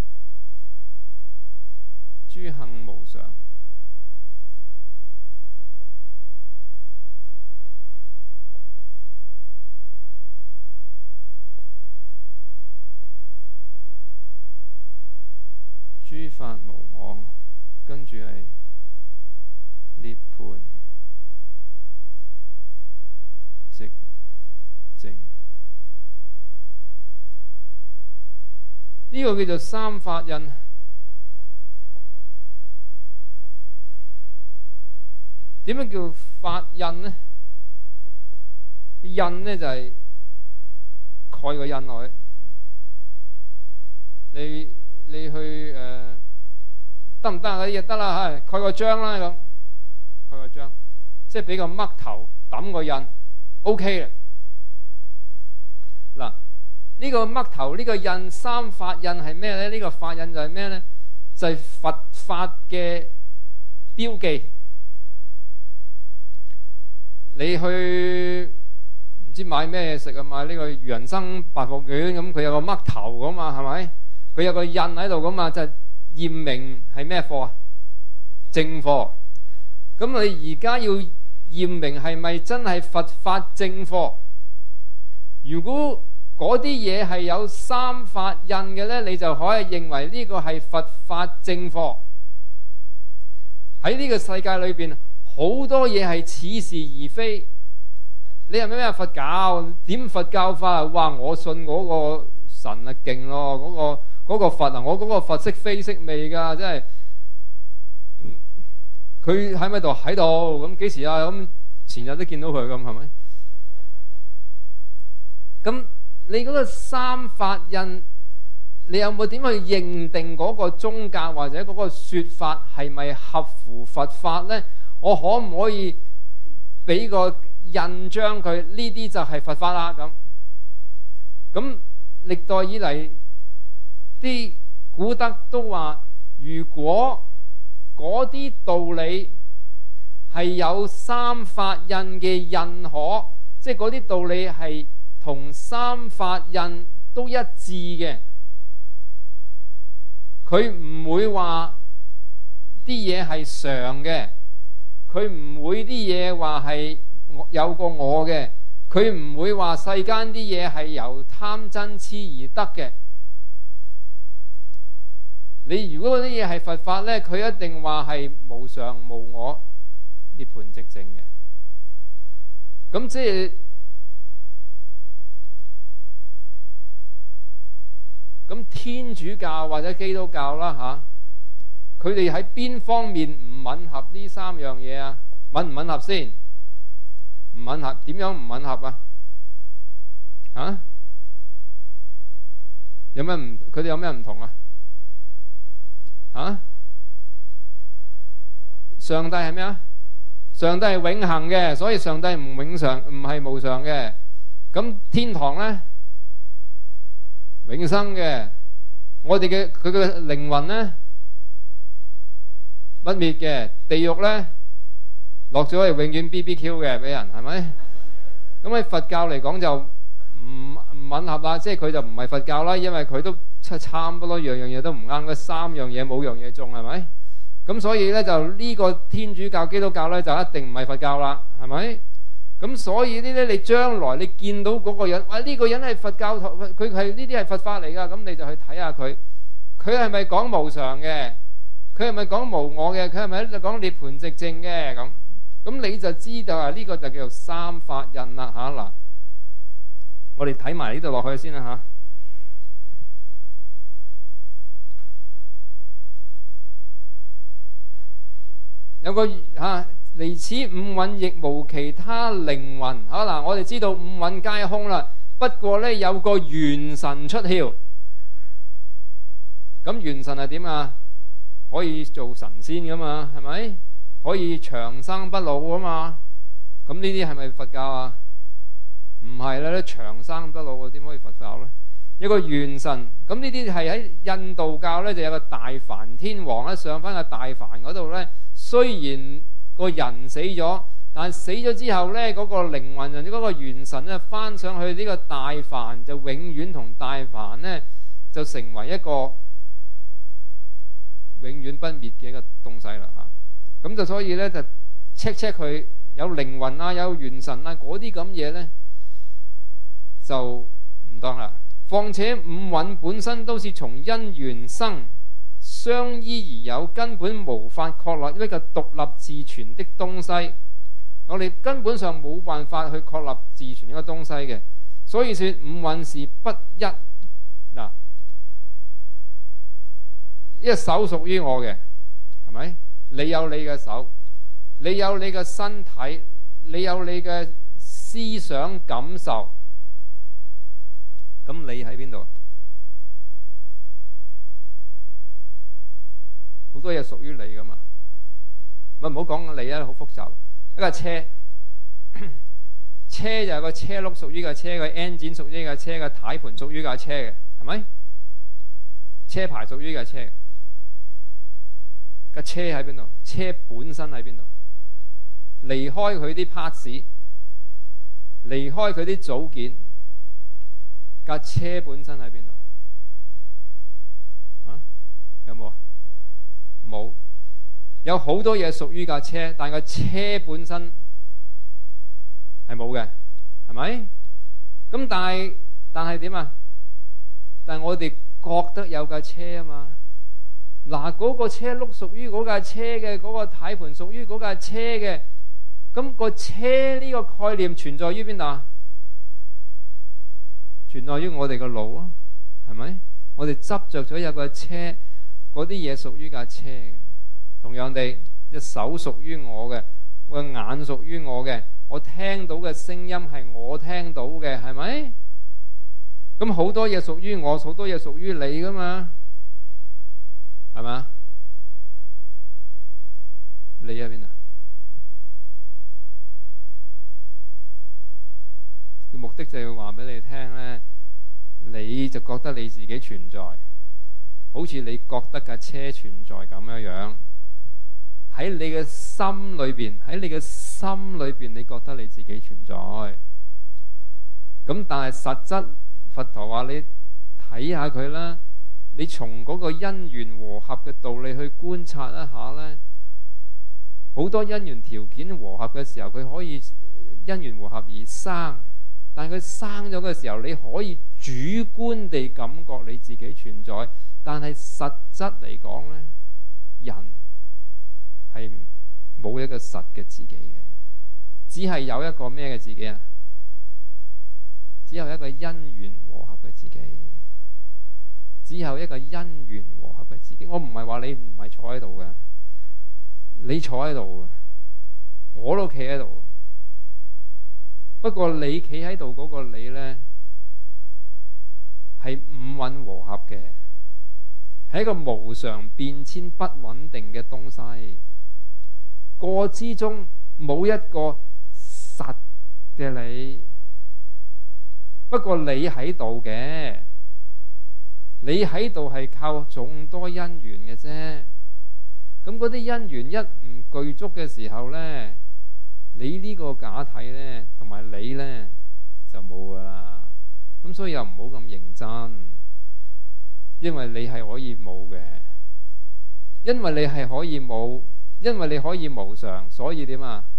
A: 諸行無常，諸法無我，跟住係涅槃寂靜，呢個叫做三法印。點樣叫法印呢？印呢就係蓋個印落去，你你去誒得唔得啊？啲嘢得啦，係蓋個章啦，咁蓋個章，即係俾個嘜頭揼個印 ，OK 嘅。嗱，呢個嘜頭呢個印三法印係咩咧？呢個法印就係咩咧？就係佛法嘅標記。你去唔知買咩食啊？買呢個愚人生百貨卷咁，佢有個嘜頭噶嘛，係咪？佢有個印喺度噶嘛，就係驗明係咩貨啊？正貨。咁你而家要驗明係咪真係佛法正貨？如果嗰啲嘢係有三法印嘅咧，你就可以認為呢個係佛法正貨。喺呢個世界裏邊，好多嘢係似是而非。你係咩咩佛教？點佛教法啊？哇！我信嗰個神啊勁咯，嗰個嗰個佛啊，我嗰個佛識非識味噶，真係佢喺咪度喺度咁幾時啊？咁前日都見到佢咁，係咪？咁你嗰個三法印，你有冇點去認定嗰個宗教或者嗰個說法係咪合乎佛法呢？我可唔可以俾個印章佢？呢啲就係佛法啦。咁咁歷代以嚟啲古德都話，如果嗰啲道理係有三法印嘅印可，即係嗰啲道理係同三法印都一致嘅，佢唔會話啲嘢係常嘅，佢唔會啲嘢話係有個我嘅，佢唔會話世間啲嘢係由貪嗔痴而得嘅。你如果嗰啲嘢係佛法呢，佢一定話係無常無我涅槃寂靜嘅。咁即係咁天主教或者基督教啦吓，佢哋喺邊方面唔吻合呢三樣嘢啊？吻唔吻合先？唔吻合，點樣唔吻合啊？啊？有咩唔？佢哋有咩唔同啊？啊？上帝係咩啊？上帝係永恆嘅，所以上帝唔永常，唔係無常嘅。咁天堂呢？永生嘅。我哋嘅佢嘅靈魂呢？不滅嘅。地獄呢？落咗係永遠 B B Q 嘅，俾人係咪？咁喺佛教嚟講就唔唔吻合啦，即係佢就唔係佛教啦，因為佢都差唔多樣樣嘢都唔啱，嗰三樣嘢冇樣嘢中，係咪？咁所以咧就呢個天主教、基督教咧就一定唔係佛教啦，係咪？咁所以呢啲你將來你見到嗰個人，哇！呢個人係佛教徒，佢係呢啲係佛法嚟噶，咁你就去睇下佢，佢係咪講無常嘅？佢係咪講無我嘅？佢係咪喺度講涅槃寂靜嘅？咁咁你就知道啊，呢個就叫做三法印啦吓。嗱，我哋睇埋呢度落去先啦吓。有個吓離此五蘊亦無其他靈魂。好嗱，我哋知道五蘊皆空啦。不過呢，有個元神出竅。咁元神係點啊？可以做神仙噶嘛？係咪？可以長生不老啊嘛？咁呢啲係咪佛教啊？唔係啦，長生不老點可以佛教呢？一個元神，咁呢啲係喺印度教呢，就有個大梵天王咧，上翻個大梵嗰度呢。雖然個人死咗，但死咗之後呢，嗰、嗰個靈魂人嗰個元神咧，翻上去呢個大梵，就永遠同大梵呢，就成為一個永遠不滅嘅一個東西啦吓。咁就所以呢，就 check check 佢有靈魂啊，有元神啊，嗰啲咁嘢呢，就唔當啦。況且五蘊本身都是從因緣生，相依而有，根本無法確立一個獨立自存的東西。我哋根本上冇辦法去確立自存呢個東西嘅，所以說五蘊是不一。嗱，一隻手屬於我嘅，係咪？你有你嘅手，你有你嘅身體，你有你嘅思想感受。咁你喺邊度？好多嘢屬於你噶嘛？咪唔好講你啊，好複雜。一架車，車就係個車轆屬於架車，個 engine 屬於架車，個軚盤屬於架車嘅，係咪？車牌屬於架車，架車喺邊度？車本身喺邊度？離開佢啲 parts， 離開佢啲組件，架車本身喺邊度？啊？有冇啊？冇。有好多嘢屬於架車，但個車本身係冇嘅，係咪？咁但係但係點啊？但係我哋覺得有架車啊嘛。嗱，嗰個車轆屬於嗰架車嘅，嗰個軚盤屬於嗰架車嘅。咁個車呢個概念存在於邊度啊？存在於我哋個腦啊，係咪？我哋執着咗有個車，嗰啲嘢屬於架車嘅。同樣地，隻手屬於我嘅，個眼屬於我嘅， 我聽到嘅聲音係我聽到嘅，係咪？咁好多嘢屬於我，好多嘢屬於你噶嘛，係咪？你喺邊啊？嘅目的就係要話俾你聽咧，你就覺得你自己存在，好似你覺得架車存在咁樣樣，喺你嘅心裏邊，喺你嘅心裏邊，你覺得你自己存在。咁但係實質，佛陀話你睇下佢啦，你從嗰個因緣和合嘅道理去觀察一下咧，好多因緣條件和合嘅時候，佢可以因緣和合而生。但係佢生咗嘅時候，你可以主觀地感覺你自己存在，但係實質嚟講呢，人係冇一個實嘅自己嘅，只係有一個咩嘅自己啊？只有一個因緣和合嘅自己，只有一個因緣和合嘅自己。我唔係話你唔係坐喺度嘅，你坐喺度嘅，我都企喺度。不過你企喺度嗰個你呢，係五蘊和合嘅，係一個無常變遷不穩定嘅東西。個之中冇一個實嘅你，不過你喺度嘅，你喺度係靠眾多因緣嘅啫。咁嗰啲因緣一唔具足嘅時候呢，你呢個假體呢，同埋你呢，就冇噶啦。咁所以又唔好咁認真，因為你係可以冇嘅，因為你係可以冇，因為你可以無常，所以點啊？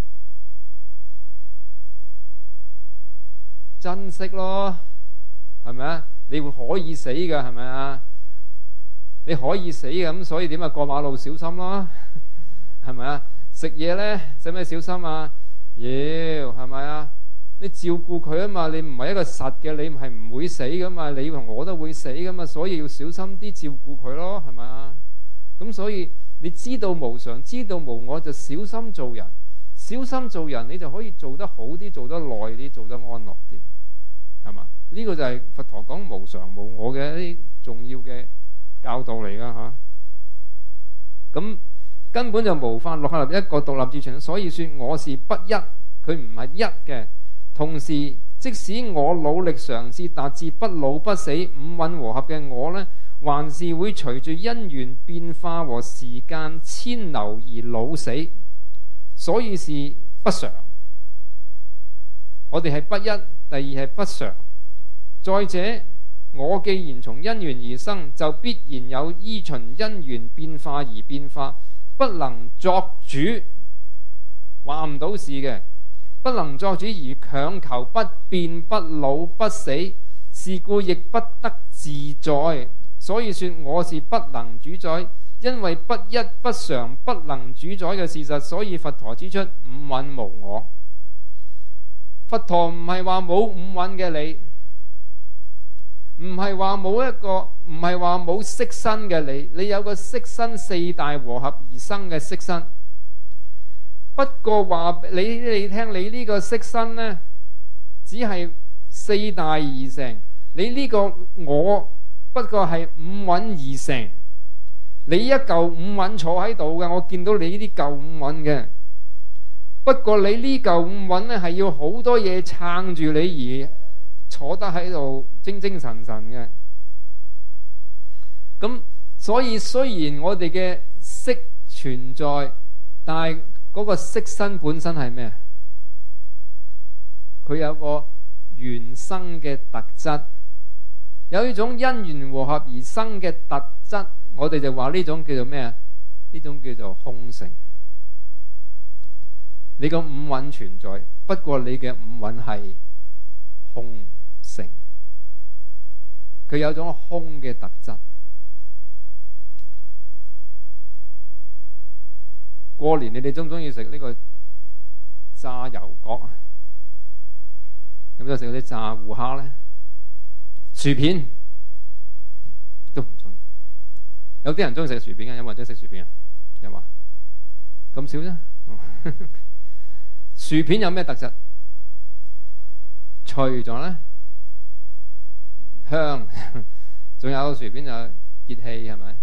A: 珍惜咯，係咪啊？你會可以死嘅，係咪啊？你可以死嘅，咁所以點啊？過馬路小心咯，係咪啊？食嘢呢，使唔使小心啊？妖，係咪啊？你照顧佢啊嘛，你唔係一個實嘅，你係唔會死噶嘛，你同我都會死噶嘛，所以要小心啲照顧佢咯，係咪啊？咁所以你知道無常，知道無我，就小心做人，小心做人，你就可以做得好啲，做得耐啲，做得安樂啲，係嘛？呢個就係佛陀講無常無我嘅一啲重要嘅教導嚟噶吓。咁根本就無法落立一個獨立自存，所以說我是不一，佢唔係一嘅。同時，即使我努力嘗試達至不老不死五蘊和合嘅我呢，還是會隨住因緣變化和時間遷流而老死，所以是不常。我哋係不一，第二係不常。再者，我既然從因緣而生，就必然有依循因緣變化而變化，不能作主，話唔到事嘅。不能作主而強求不變不老不死，是故亦不得自在。所以說我是不能主宰，因為不一不常不能主宰嘅事實，所以佛陀指出五蘊無我。佛陀唔係話冇五蘊嘅你，唔係話冇一個，唔係話冇色身嘅你，你有個色身四大和合而生嘅色身。不過話你你聽，你呢個色身呢，只係四大而成。你呢個我不過係五蘊而成。你一嚿五蘊坐喺度嘅，我見到你呢啲嚿五蘊嘅。不過你呢嚿五蘊呢，係要好多嘢撐住你而坐得喺度精精神神嘅。咁所以雖然我哋嘅色存在，但係嗰個色身本身係咩？佢有個原生嘅特質，有一種因緣和合而生嘅特質，我哋就話呢種叫做咩啊？呢種叫做空性。你個五蘊存在，不過你嘅五蘊係空性，佢有種空嘅特質。過年你哋中唔中意食呢個炸油角啊？有冇有食嗰啲炸胡蝦咧？薯片都唔中意。有啲人中意食薯片嘅，有冇人中意食薯片啊？有冇？咁少啫。薯薯片有咩特質？脆咗咧，香，仲有薯片就熱氣，係咪？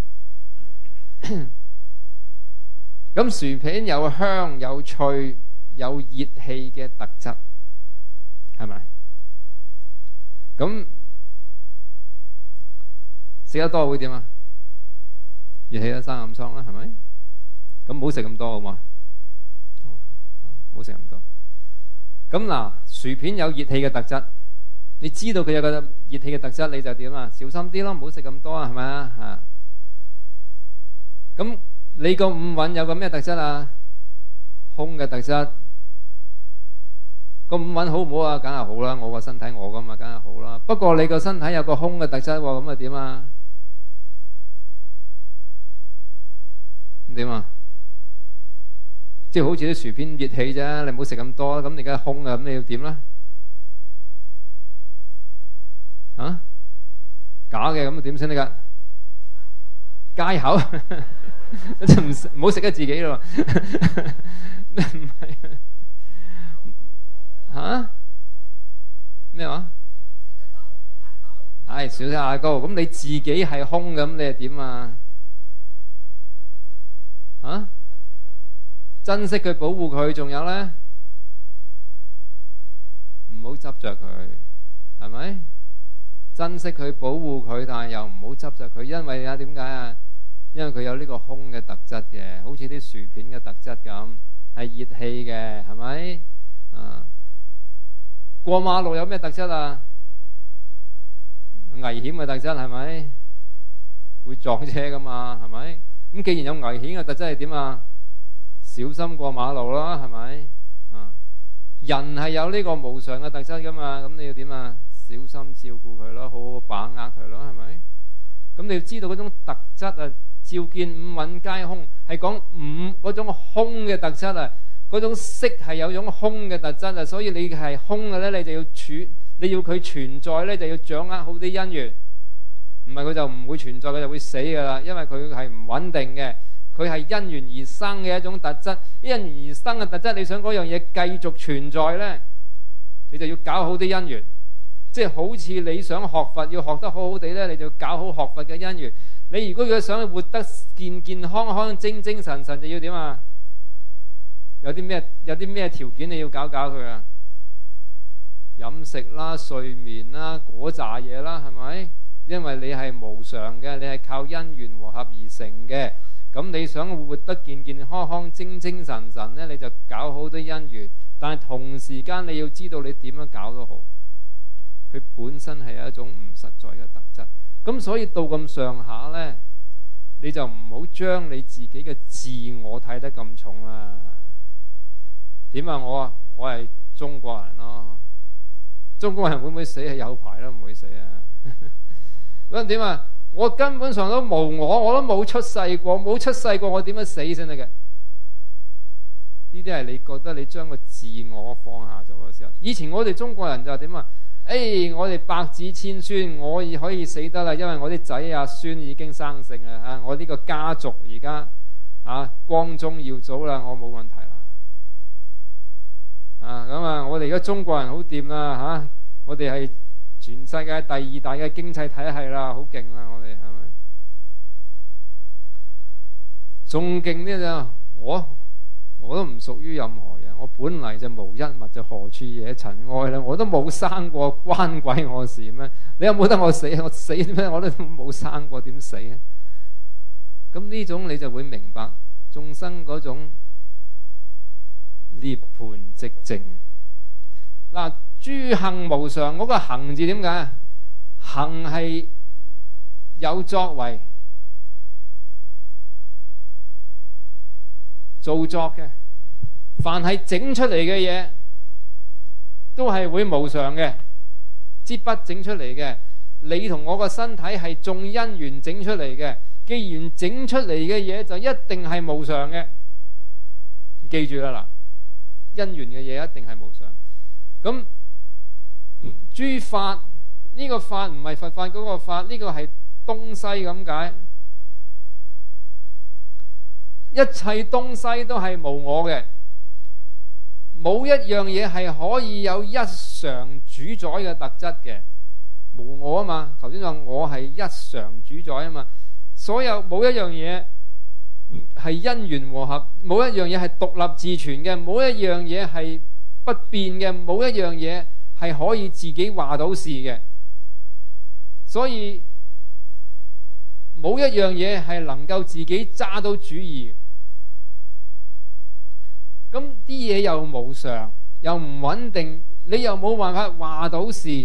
A: 咁薯片有香、有脆、有熱氣嘅特質，係咪？咁食得多會點啊？熱氣都生暗瘡啦，係咪？咁唔好食咁多好嘛？唔好食咁多。咁嗱，薯片有熱氣嘅特質，你知道佢有個熱氣嘅特質，你就點啊？小心啲咯，唔好食咁多啊，係咪啊？嚇！咁你個五蘊有個咩特質啊？空嘅特質。個五蘊好唔好啊？梗係好啦，我個身體我咁啊，梗係好啦。不過你個身體有個空嘅特質喎，咁啊點啊？點啊？即係好似啲薯片熱氣啫，你唔好食咁多。咁你而家空啊，咁你要點咧？啊？假嘅咁點先得㗎？戒口，唔唔好食得自己咯。唔係嚇咩話？係少食牙膏。咁你自己係空嘅，咁你係點啊？嚇？珍惜佢，保護佢，仲有咧，唔好執着佢，係咪？珍惜佢，保護佢，但係又唔好執着佢，因為啊，點解啊？因為佢有呢個空嘅特質嘅，好似啲薯片嘅特質咁，係熱氣嘅，係咪？啊，過馬路有咩特質啊？危險嘅特質係咪？會撞車噶嘛，係咪？咁既然有危險嘅特質，係點啊？小心過馬路啦，係咪？啊，人係有呢個無常嘅特質噶嘛，咁你要點啊？小心照顧佢咯，好好把握佢咯，係咪？咁你要知道嗰種特質啊，照見五蘊皆空，係講五嗰種空嘅特質啊，嗰種色係有種空嘅特質啊，所以你係空嘅咧，你就要處，你要佢存在咧，就要掌握好啲因緣，唔係佢就唔會存在，佢就會死噶啦，因為佢係唔穩定嘅。佢係因緣而生嘅一種特質，因緣而生嘅特質，你想嗰樣嘢繼續存在呢，你就要搞好啲因緣。即係好似你想學佛，要學得好好地呢，你就要搞好學佛嘅因緣。你如果要想活得健健康康、精精神神，就要點啊？有啲咩有啲咩條件你要搞搞佢啊？飲食啦、睡眠啦、嗰扎嘢啦，係咪？因為你係無常嘅，你係靠因緣和合而成嘅。咁你想活得健健康康、精精神神呢，你就搞好多因緣。但係同時間你要知道你點樣搞都好，佢本身係有一種唔實在嘅特質。咁所以到咁上下呢，你就唔好將你自己嘅自我睇得咁重啦。點啊？我啊，我係中國人咯。中國人會唔會死？係有排都唔會死啊。咁點啊？我根本上都無我，我都冇出世過，冇出世過，我點樣死先得嘅？呢啲係你覺得你將個自我放下咗嘅時候。以前我哋中國人就點啊？誒、哎，我哋百子千孫，我亦可以死得啦，因為我啲仔啊孫已經生性啦嚇，我呢個家族而家啊光宗耀祖啦，我冇問題啦。啊咁啊，我哋而家中國人好掂啦嚇，我哋係全世界第二大嘅經濟體系啦，好勁啦！我哋係咪？仲勁啲就我我都唔屬於任何人，我本嚟就無一物，就何處惹塵埃咧？我都冇生過，關鬼我事咩？你有冇得我死？我死咩？我都冇生過，點死咧？咁呢種你就會明白眾生嗰種涅槃寂靜嗱。諸行無常，嗰個行字點解？行係有作為、造作嘅，凡係整出嚟嘅嘢，都係會無常嘅。支筆整出嚟嘅，你同我個身體係眾因緣整出嚟嘅。既然整出嚟嘅嘢就一定係無常嘅，記住啦嗱，因緣嘅嘢一定係無常。咁諸法呢、這個法唔係佛法嗰個法，呢、這個係東西咁解。一切東西都係無我嘅， 冇一樣嘢係可以有一常主宰嘅特質嘅，無我啊嘛。頭先話我係一常主宰啊嘛，所有冇一樣嘢係因緣和合，冇一樣嘢係獨立自存嘅，冇一樣嘢係不變嘅，冇一樣嘢係可以自己話到事嘅。所以冇一樣嘢係能夠自己揸到主意。咁啲嘢又無常，又唔穩定，你又冇辦法話到事。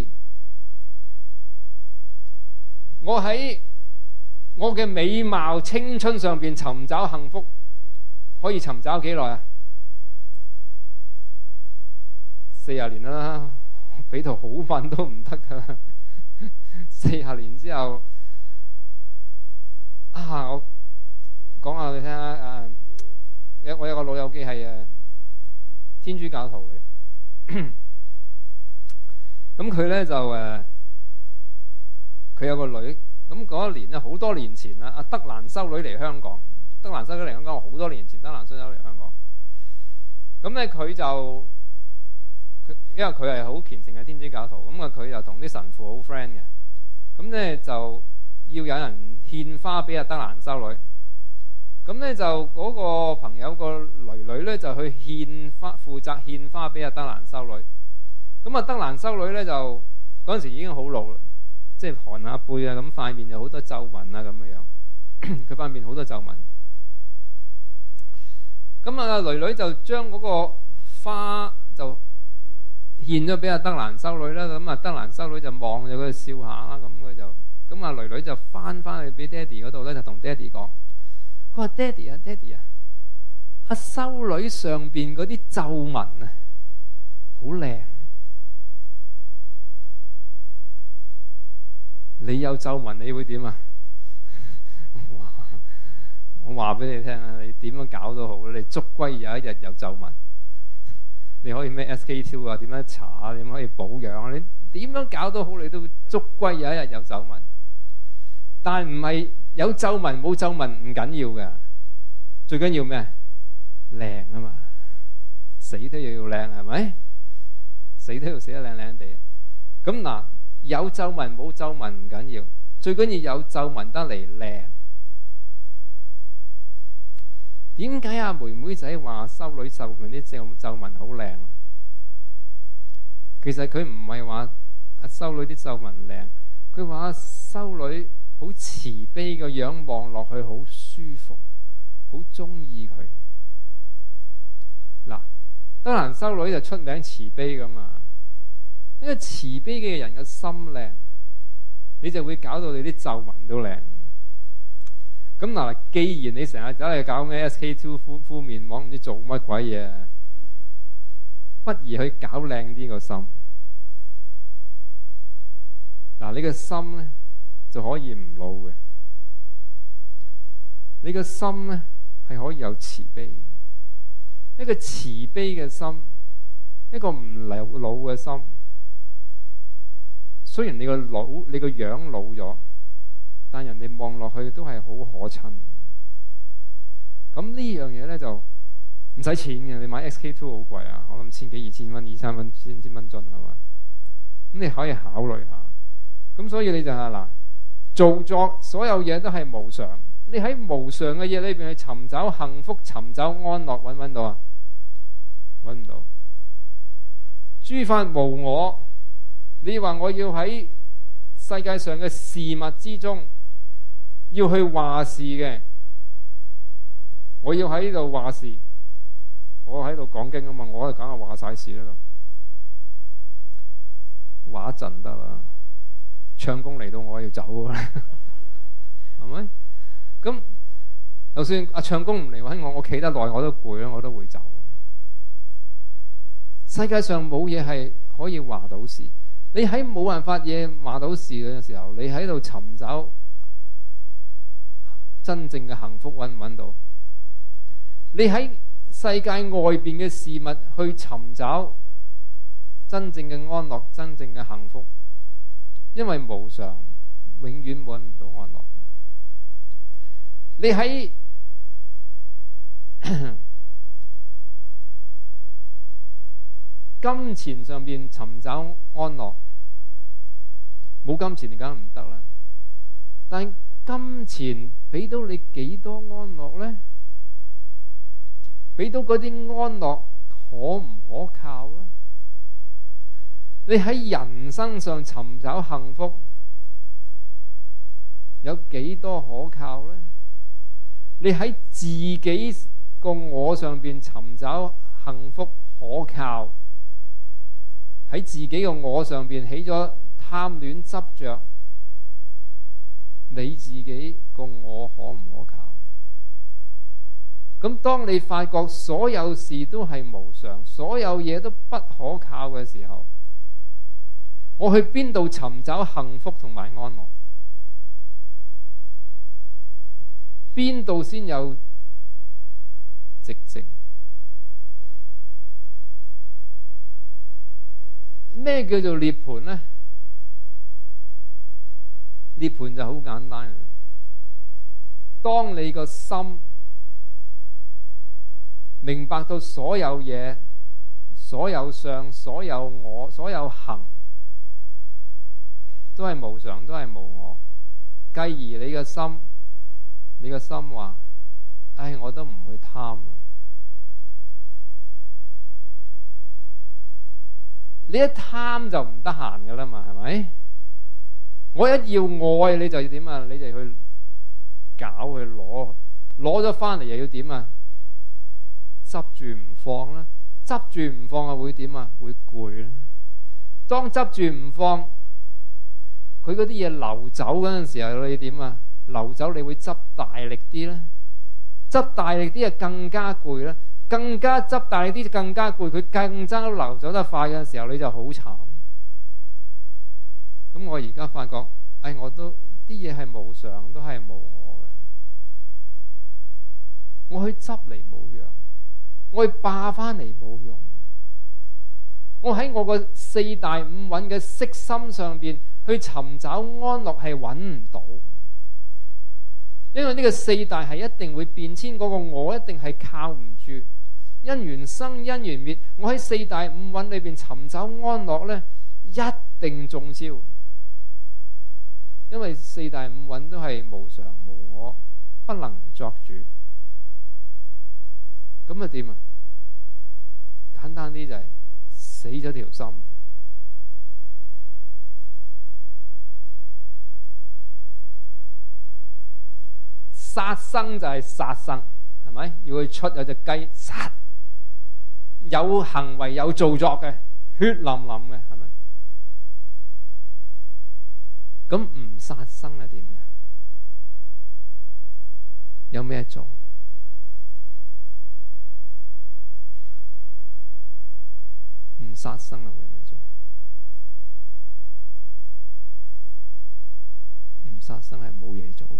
A: 我喺我嘅美貌青春上邊尋找幸福，可以尋找幾耐啊？四十年啦，俾到好瞓都唔得噶啦。四十年之後啊，我講下你聽啊，誒，我有個老友記係誒天主教徒嚟，咁佢咧就誒，佢有個女，咁嗰一年咧好多年前啦，阿德蘭修女嚟香港，德蘭修女嚟香港好多年前，德蘭修女嚟香港，咁咧佢就佢因為佢係好虔誠嘅天主教徒，咁啊佢就同啲神父好 friend 嘅，咁咧就要有人獻花俾阿德蘭修女。咁咧就嗰個朋友個女女咧就去獻花，負責獻花俾阿德蘭修女。咁啊德蘭修女咧就嗰陣時已經好老啦，即係寒下背啊，咁塊面有好多皺紋啊咁樣樣，佢塊面好多皺紋。咁啊女女就將嗰個花就獻咗俾阿德蘭修女啦。咁啊德蘭修女就望住佢笑下啦，咁佢就咁啊女女就翻翻去俾爹哋嗰度咧，就同爹哋講。佢話：爹哋啊，爹哋啊，阿修女上邊嗰啲皺紋啊，好靚。你有皺紋，你會點啊？我話俾你聽啊，你點樣搞都好，你捉龜有一日有皺紋，你可以咩 S K two 啊？點樣搽啊？點可以保養？你點樣搞都好，你都捉龜有一日有皺紋。但係唔係有皺紋冇皺紋唔緊要嘅，最緊要咩？靚啊嘛，死都要要靚，係咪？死都要死得靚靚地。咁嗱，有皺紋冇皺紋唔緊要，最緊要有皺紋得嚟靚。點解阿妹妹仔話修女皺紋啲皺皺紋好靚？其實佢唔係話阿修女啲皺紋靚，佢話阿修女好慈悲個樣，望落去好舒服，好中意佢。嗱，德蘭修女就出名慈悲噶嘛，因為慈悲嘅人嘅心靚，你就會搞到你啲皺紋都靚。咁嗱，既然你成日走嚟搞咩 S K two 敷敷面膜，唔知做乜鬼嘢，不如去搞靚啲個心。嗱，你個心咧就可以唔老嘅，你個心咧係可以有慈悲，一個慈悲嘅心，一個唔老老嘅心。雖然你個老，你個樣老咗，但人哋望落去都係好可親。咁呢樣嘢咧就唔使錢嘅，你買 S K two 好貴啊，我諗千幾二千蚊、二千蚊、千千蚊樽係嘛？咁你可以考慮下。咁所以你就係嗱，做作所有嘢都係無常。你喺無常嘅嘢裏邊去尋找幸福、尋找安樂，揾唔揾到啊？揾唔到。諸法無我，你話我要喺世界上嘅事物之中要去話事嘅，我要喺度話事，我喺度講經啊嘛，我係梗係話晒事啦。話一陣得啦。唱功嚟到我要走啦，係咪？咁就算阿唱功唔嚟揾我，我企得耐我都攰啦，我都會走。世界上冇嘢係可以話到事，你喺冇辦法嘢話到事嘅時候，你喺度尋找真正嘅幸福，揾唔揾到？你喺世界外邊嘅事物去尋找真正嘅安樂，真正嘅幸福。因為無常，永遠揾唔到安樂。你喺金錢上邊尋找安樂，冇金錢你梗係唔得啦。但係金錢俾到你幾多安樂呢？俾到嗰啲安樂可唔可靠呢？你喺人生上尋找幸福，有幾多可靠呢？你喺自己個我上邊尋找幸福可靠，喺自己個我上邊起咗貪戀執着，你自己個我可唔可靠？咁當你發覺所有事都係無常，所有嘢都不可靠嘅時候，我去邊度尋找幸福同埋安樂？邊度先有寂靜？咩叫做涅槃呢？涅槃就好簡單嘅，當你個心明白到所有嘢、所有相、所有我、所有行都係無常，都係無我，繼而你嘅心你嘅心話，唉，我都唔去貪啦。你一貪就唔得閒噶啦嘛，係咪？我一要愛你就要點啊？你就去搞去攞，攞咗翻嚟又要點啊？執住唔放啦，執住唔放啊會點啊？會攰啦。當執住唔放，佢嗰啲嘢流走嗰陣時候，你點啊？流走你會執大力啲啦，執大力啲就更加攰啦，更加執大力啲就更加攰，佢更加流走得快嘅時候，你就好慘。咁我而家發覺，哎，我都啲嘢係無常，都係無我嘅。我去執嚟冇用，我去霸翻嚟冇用。我喺我個四大五蘊嘅色心上邊去尋找安樂係揾唔到。因為呢個四大係一定會變遷，嗰個我一定係靠唔住。因緣生，因緣滅。我喺四大五蘊裏邊尋找安樂呢，一定中招。因為四大五蘊都係無常無我，不能作主。咁啊點啊？簡單啲就係死咗條心。殺生就係殺生，係咪？要去出有隻雞殺，有行為有造作嘅，血淋淋嘅，係咪？咁唔殺生係點嘅？有咩做？唔殺生啊，會有咩做？唔殺生係冇嘢做。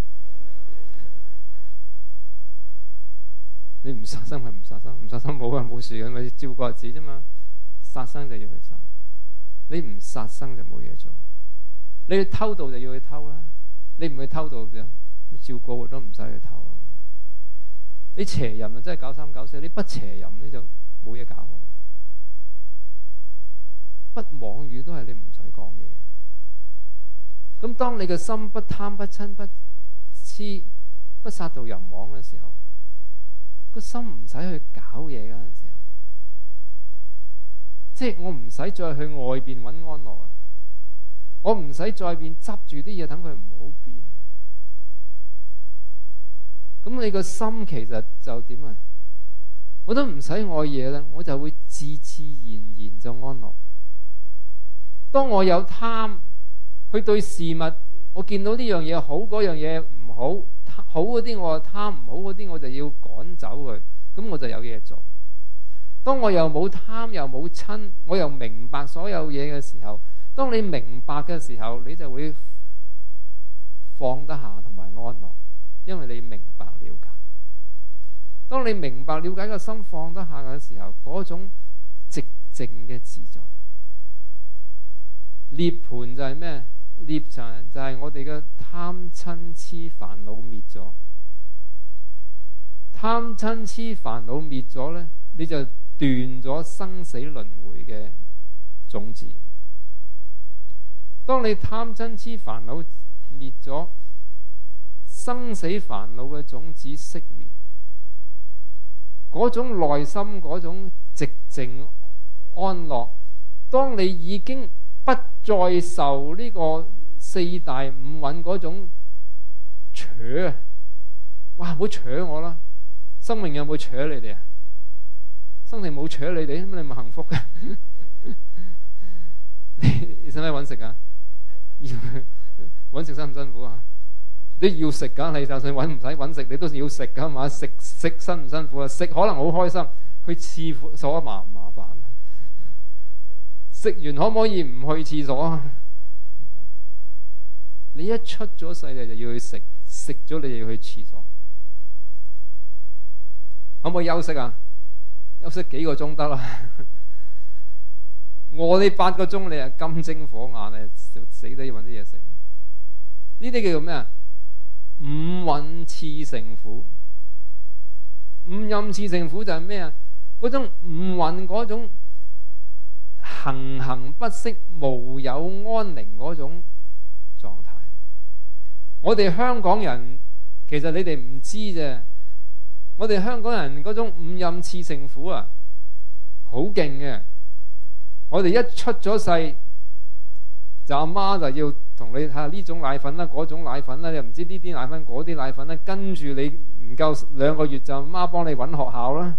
A: 你唔殺生咪唔殺生，唔殺生冇啊冇事嘅，咪照過日子啫嘛。殺生就要去殺，你唔殺生就冇嘢做。你去偷盜就要去偷啦，你唔去偷盜就照過活都唔使去偷啊。你邪淫啊真係搞三搞四，你不邪淫你就冇嘢搞。不妄語都係你唔使講嘢。咁當你嘅心不貪不嗔不痴不殺盜淫妄嘅時候，個心唔使去搞嘢嗰陣時候，即係我唔使再去外邊揾安樂啦，我唔使再變執住啲嘢等佢唔好變。咁你個心其實就點啊？我都唔使愛嘢啦，我就會自自然然就安樂。當我有貪去對事物，我見到呢樣嘢好，嗰樣嘢唔好。好嗰啲我就貪，唔好嗰啲我就要趕走佢，咁我就有嘢做。當我又冇貪又冇嗔，我又明白所有嘢嘅時候，當你明白嘅時候，你就會放得下同埋安樂，因為你明白了解。當你明白了解個心放得下嘅時候，嗰種寂靜嘅自在。涅槃就係咩？涅槃就係我哋嘅貪嗔痴煩惱滅咗，貪嗔痴煩惱滅咗呢，你就斷咗生死輪迴嘅種子。當你貪嗔痴煩惱滅咗，生死煩惱嘅種子熄滅，嗰種內心嗰種寂靜安樂，當你已經不再受呢個四大五蘊嗰種扯啊！哇，唔好扯我啦！生命有冇扯你哋啊？生命冇扯你哋，咁你咪幸福嘅。你使唔使揾食啊？揾食辛唔辛苦啊？都要食噶，你就算揾唔使揾食，你都要食噶嘛。食食辛唔辛苦啊？食可能好開心，去廁所麻唔麻煩？食完可唔可以唔去廁所啊？你一出咗世，你就要去食，食咗你就要去廁所。可唔可以休息啊？休息幾個鐘得啦。餓你八個鐘，你啊金睛火眼，你死都要揾啲嘢食。呢啲叫做咩啊？五蘊熾盛苦。五陰熾盛苦就係咩啊？嗰種五蘊嗰種行行不息、無有安寧嗰種狀態。我哋香港人其實你哋唔知啫。我哋香港人嗰種五陰熾盛苦啊，好勁嘅。我哋一出咗世，就阿媽就要同你睇下呢種奶粉啦，嗰種奶粉啦，又唔知呢啲奶粉嗰啲奶粉啦，跟住你唔夠兩個月就阿媽幫你揾學校啦。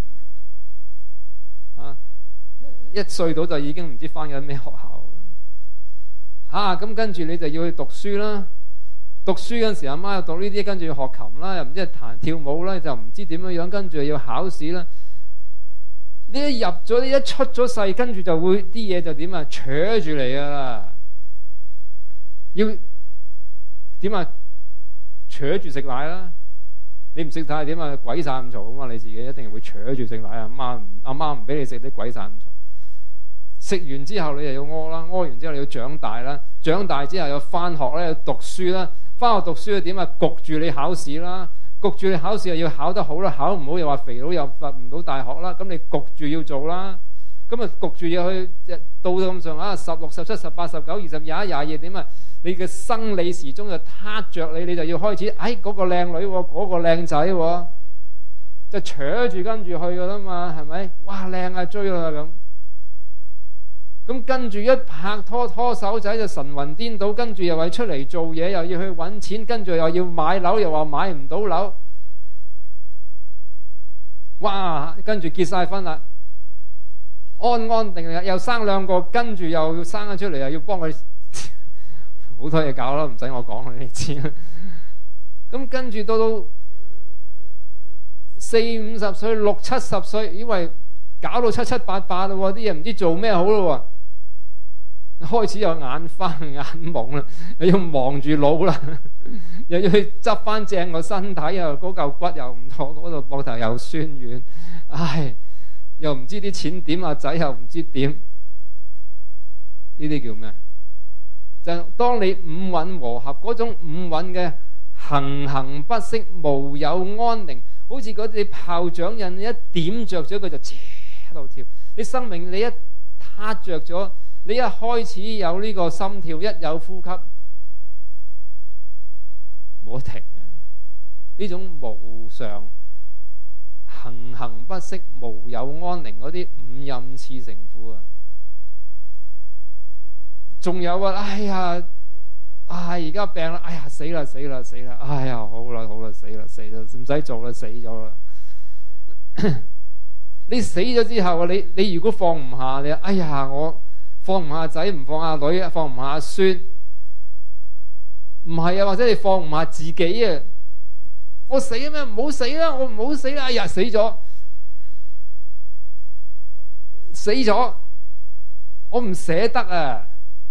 A: 啊，一歲到就已經唔知翻緊咩學校。啊，咁跟住你就要去讀書啦。讀書嗰陣時，阿媽又讀呢啲，跟住要學琴啦，又唔知係彈跳舞啦，就唔知點樣樣，跟住又要考試啦。你一入咗，你一出咗世，跟住就會啲嘢就點啊，扯住你噶啦。要點啊？扯住食奶啦！你唔食奶點啊？鬼晒咁嘈啊嘛！你自己一定係會扯住食奶。阿媽唔阿媽唔俾你食啲鬼晒咁嘈。食完之後你又要屙啦，屙完之後你要長大啦，長大之後又翻學咧，要讀書啦。翻學讀書又點啊？焗住你考試啦，焗住你考試又要考得好啦，考唔好又話肥佬又入唔到大學啦。咁你焗住要做啦，咁啊焗住要去到咁上下十六、十七、十八、十九、二十、廿一、廿二點啊？你嘅生理時鐘就撻着你，你就要開始，哎嗰、嗰個靚女，嗰、嗰個靚仔，就扯住跟住去噶啦嘛，係咪？哇靚啊，追啦咁。咁跟住一拍拖拖手仔就神魂顛倒，跟住又話出嚟做嘢，又要去揾錢，跟住又要買樓，又話買唔到樓，哇！跟住結晒婚啦，安安定定又生兩個，跟住又要生咗出嚟，又要幫佢好多嘢搞啦，唔使我講，你哋知。咁跟住到到四五十歲、六七十歲，因為搞到七七八八啦，啲嘢唔知做咩好啦。開始有眼花眼蒙啦，又要忙住腦啦，又要去執翻正個身體，又嗰嚿骨又唔妥，嗰度膊頭又酸軟，唉，又唔知啲錢點，阿仔又唔知點，呢啲叫咩？就係當你五蘊和合嗰種五蘊嘅行行不息、無有安寧，好似嗰啲炮仗印一點着咗佢就斜喺度跳。你生命你一撻着咗。你一開始有呢個心跳，一有呼吸，冇得停嘅。呢種無常、行行不息、無有安寧嗰啲五陰熾盛苦啊！仲有啊，哎呀，唉，而家病啦，哎呀，死啦死啦死啦，哎呀，好啦好啦，死啦死啦，唔使做啦，死咗啦。你死咗之後，你你如果放唔下，你哎呀我。放唔下仔，唔放下女，放唔下孫，唔係啊，或者你放唔下自己啊？我死啊咩？唔好死啦！我唔好死啦！哎呀，死咗，死咗，我唔捨得啊！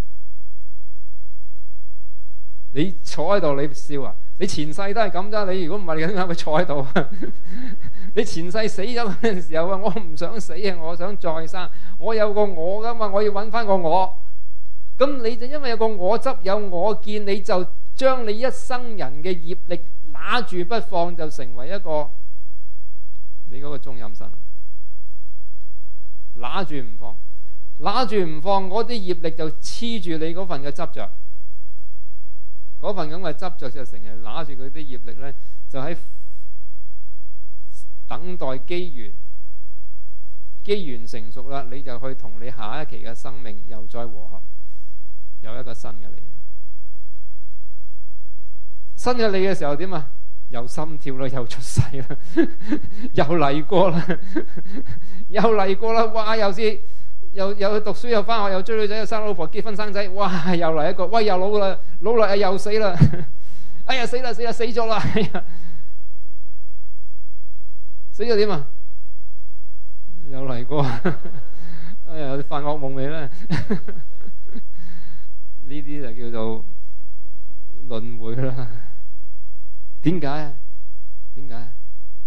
A: 你坐喺度，你笑啊？你前世都係咁啫。你如果唔係，你點解會坐喺度？你前世死咗嗰陣時候啊，我唔想死啊，我想再生。我有個我噶嘛，我要揾翻個我。咁你就因為有個我執，有我見，你就將你一生人嘅業力拿住不放，就成為一個你嗰個中陰身。 揦住唔放，揦住唔放，嗰啲業力就黐住你嗰份嘅執着，嗰份咁嘅執着就成日揦住佢啲業力呢，就喺等待機緣，機緣成熟啦，你就去同你下一期嘅生命又再和合，有一個新嘅你。新嘅你嘅時候點啊？又心跳啦，又出世啦，又嚟過啦，又嚟過啦！哇！又是又又去讀書，又翻學，又追女仔，又生老婆，結婚生仔，哇！又嚟一個，喂！又老啦，老啦又死啦！哎呀，死啦死啦死咗啦！哎呀，死咗點啊？又嚟過，哎呀，你發惡夢未咧？呢啲就叫做輪迴啦。點解啊？點解啊？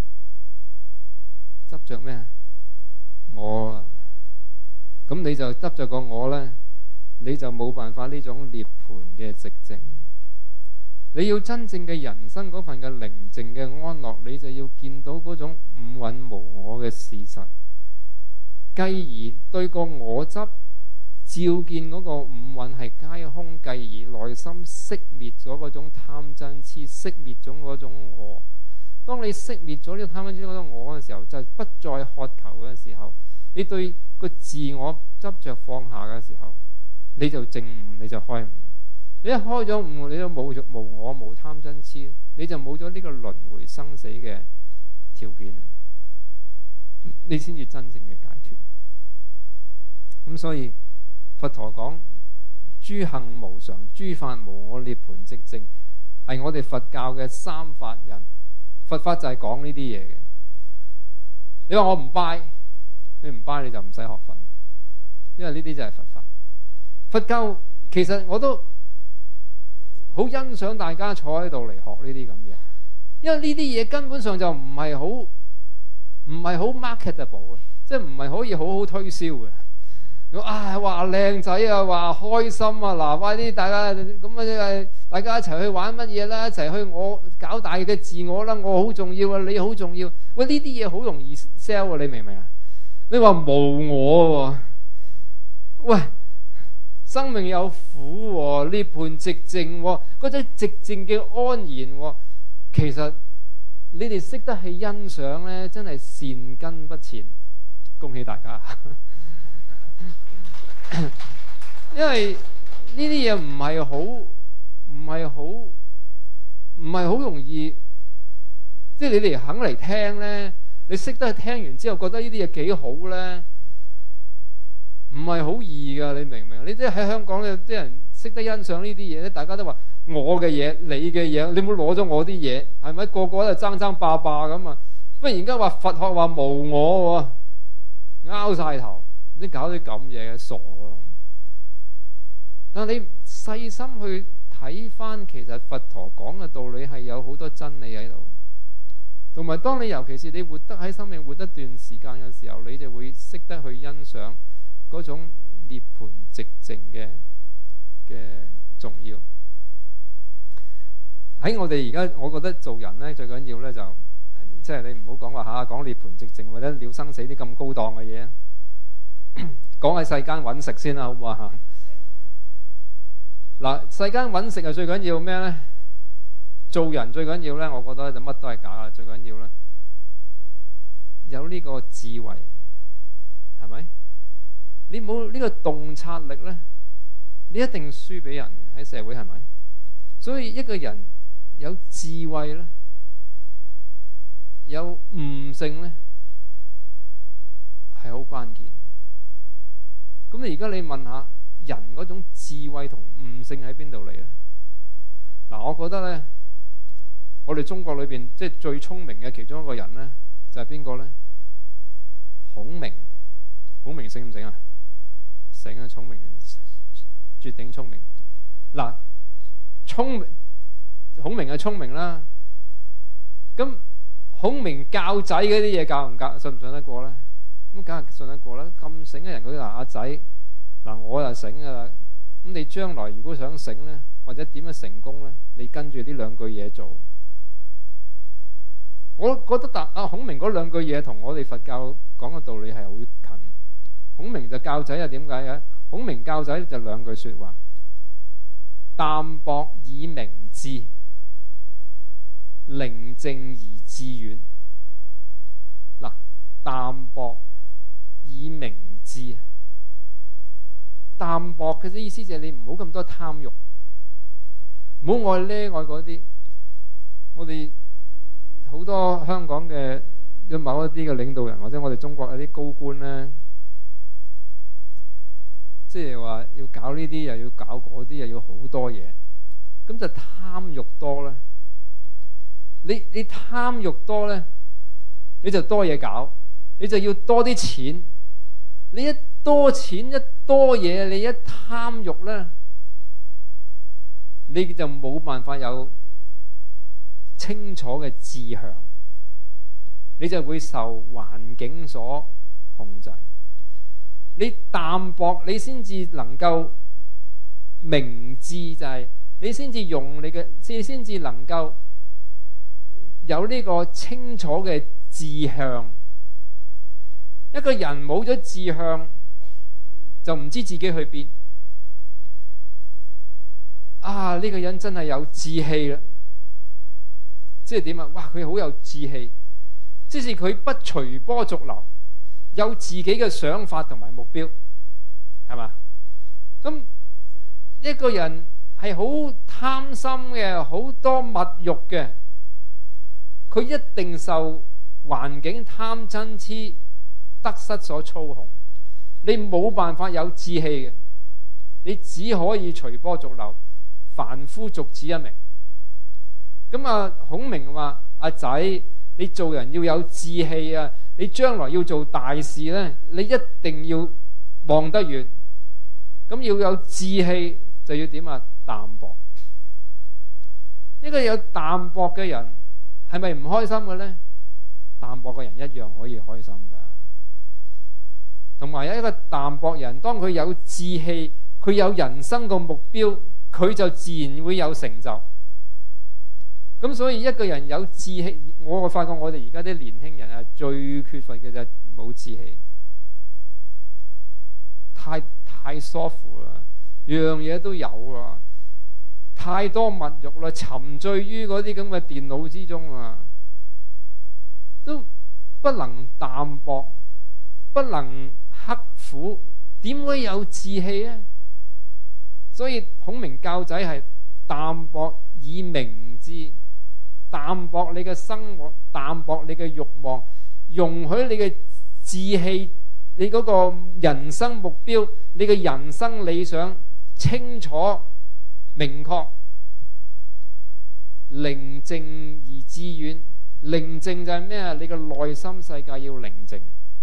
A: 執着咩啊？我啊，咁你就執着個我呢，你就冇辦法呢種涅槃嘅寂靜。你要真正嘅人生嗰份嘅寧靜嘅安樂，你就要見到嗰種五蘊無我嘅事實，繼而對個我執照見嗰個五蘊係皆空，繼而內心熄滅咗嗰種貪嗔癡，熄滅咗嗰種我。當你熄滅咗呢個貪嗔癡嗰種我嘅時候，就不再渴求嘅時候，你對個自我執着放下嘅時候，你就證悟，你就開悟。你一開咗悟，你都冇咗無我無貪嗔癡，你就冇咗呢個輪迴生死嘅條件，你先至真正嘅解脫。咁所以佛陀講諸行無常，諸法無我，涅槃寂靜，係我哋佛教嘅三法印。佛法就係講呢啲嘢嘅。你話我唔拜，你唔拜你就唔使學佛，因為呢啲就係佛法。佛教其實我都好欣賞大家坐喺度嚟學呢啲咁嘢，因為呢啲嘢根本上就唔係好唔係好 marketable 嘅，即係唔係可以好好推銷嘅。啊，話靚仔啊，話開心啊，嗱，快啲大家咁啊，大家一齊去玩乜嘢啦？一齊去我搞大嘅自我啦，我好重要啊，你好重要。喂，呢啲嘢好容易 sell 啊，你明唔明啊？你話無我喎，喂，生命有苦喎，涅槃寂靜喎，嗰種寂靜嘅安然喎，其實你哋識得去欣賞咧，真係善根不淺，恭喜大家。因為呢啲嘢唔係好唔係好唔係好容易，即係你哋肯嚟聽咧，你識得聽完之後覺得呢啲嘢幾好咧，唔係好易噶，你明唔明？你即係喺香港有啲人識得欣賞呢啲嘢咧，大家都話我嘅嘢，你嘅嘢，你冇攞咗我啲嘢，係咪？個個喺度爭爭霸霸咁啊！忽然間話佛學話無我喎，拗晒頭。你搞啲咁嘢嘅傻啊！但係你細心去睇翻，其實佛陀講嘅道理係有好多真理喺度。同埋，當你尤其是你活得喺生命活得一段時間嘅時候，你就會識得去欣賞嗰種涅槃寂靜嘅嘅重要。喺我哋而家，我覺得做人咧最緊要咧就，即係你唔好講話吓講涅槃寂靜或者了生死啲咁高檔嘅嘢。講喺世間揾食先啦，好唔好啊？嗱，世間揾食係最緊要咩呢？做人最緊要呢，我覺得就乜都係假啦。最緊要呢，有呢個智慧，係咪？你冇呢個洞察力呢，你一定輸俾人喺社會，係咪？所以一個人有智慧呢，有悟性呢，係好關鍵。咁你而家你問下人嗰種智慧同悟性喺邊度嚟咧？嗱，我覺得咧，我哋中國裏邊即係最聰明嘅其中一個人咧，就係邊個咧？孔明。孔明醒唔醒啊？醒啊！聰明，絕頂聰明。嗱，聰明，孔明係聰明啦。咁孔明教仔嗰啲嘢教唔教，信唔信得過咧？咁梗係信得過啦！咁醒嘅人，佢話阿仔嗱，我就醒噶啦。咁你將來如果想醒咧，或者點樣成功咧，你跟住呢兩句嘢做。我覺得答阿孔明嗰兩句嘢同我哋佛教講嘅道理係好近。 孔明就教仔啊，點解嘅？孔明教仔就兩句說話：淡泊以明志，寧靜而致遠。嗱，淡泊以明志，淡泊嘅意思就係你唔好咁多貪欲，唔好愛呢愛嗰啲。我哋好多香港嘅有某一啲嘅領導人，或者我哋中國有啲高官咧，即係話要搞呢啲，又要搞嗰啲，又要好多嘢，咁就貪欲多咧。你你貪欲多咧，你就多嘢搞，你就要多啲錢。你一多錢一多嘢，你一貪欲咧，你就冇辦法有清楚嘅志向，你就會受環境所控制。你淡泊，你先至能夠明智，就係你先至用你嘅，即係先至能夠有呢個清楚嘅志向。一個人冇咗志向，就唔知自己去邊。啊！呢、這個人真係有志氣啦，即係點啊？哇！佢好有志氣，即是佢不隨波逐流，有自己嘅想法同埋目標，係嘛？咁一個人係好貪心嘅，好多物欲嘅，佢一定受環境貪嗔痴得失所操控，你冇辦法有志氣嘅，你只可以隨波逐流，凡夫俗子一名。咁啊，孔明話：阿仔，你做人要有志氣啊！你將來要做大事咧，你一定要望得遠。咁要有志氣，就要點啊？淡泊。呢個有淡泊嘅人，係咪唔開心嘅咧？淡泊嘅人一樣可以開心噶。同埋有一個淡泊人，當佢有志氣，佢有人生個目標，佢就自然會有成就。咁所以一個人有志氣，我發覺我哋而家啲年輕人啊，最缺乏嘅就係冇志氣，太太疏忽啦，樣嘢都有啦，太多物欲啦，沉醉於嗰啲咁嘅電腦之中啊，都不能淡泊，不能刻苦，點會有志氣呢？所以孔明教仔係淡泊以明志，淡泊你嘅生活，淡泊你嘅慾望，容許你嘅志氣，你嗰個人生目標，你嘅人生理想清楚明確，寧靜而致遠。寧靜就係咩啊？你嘅內心世界要寧靜，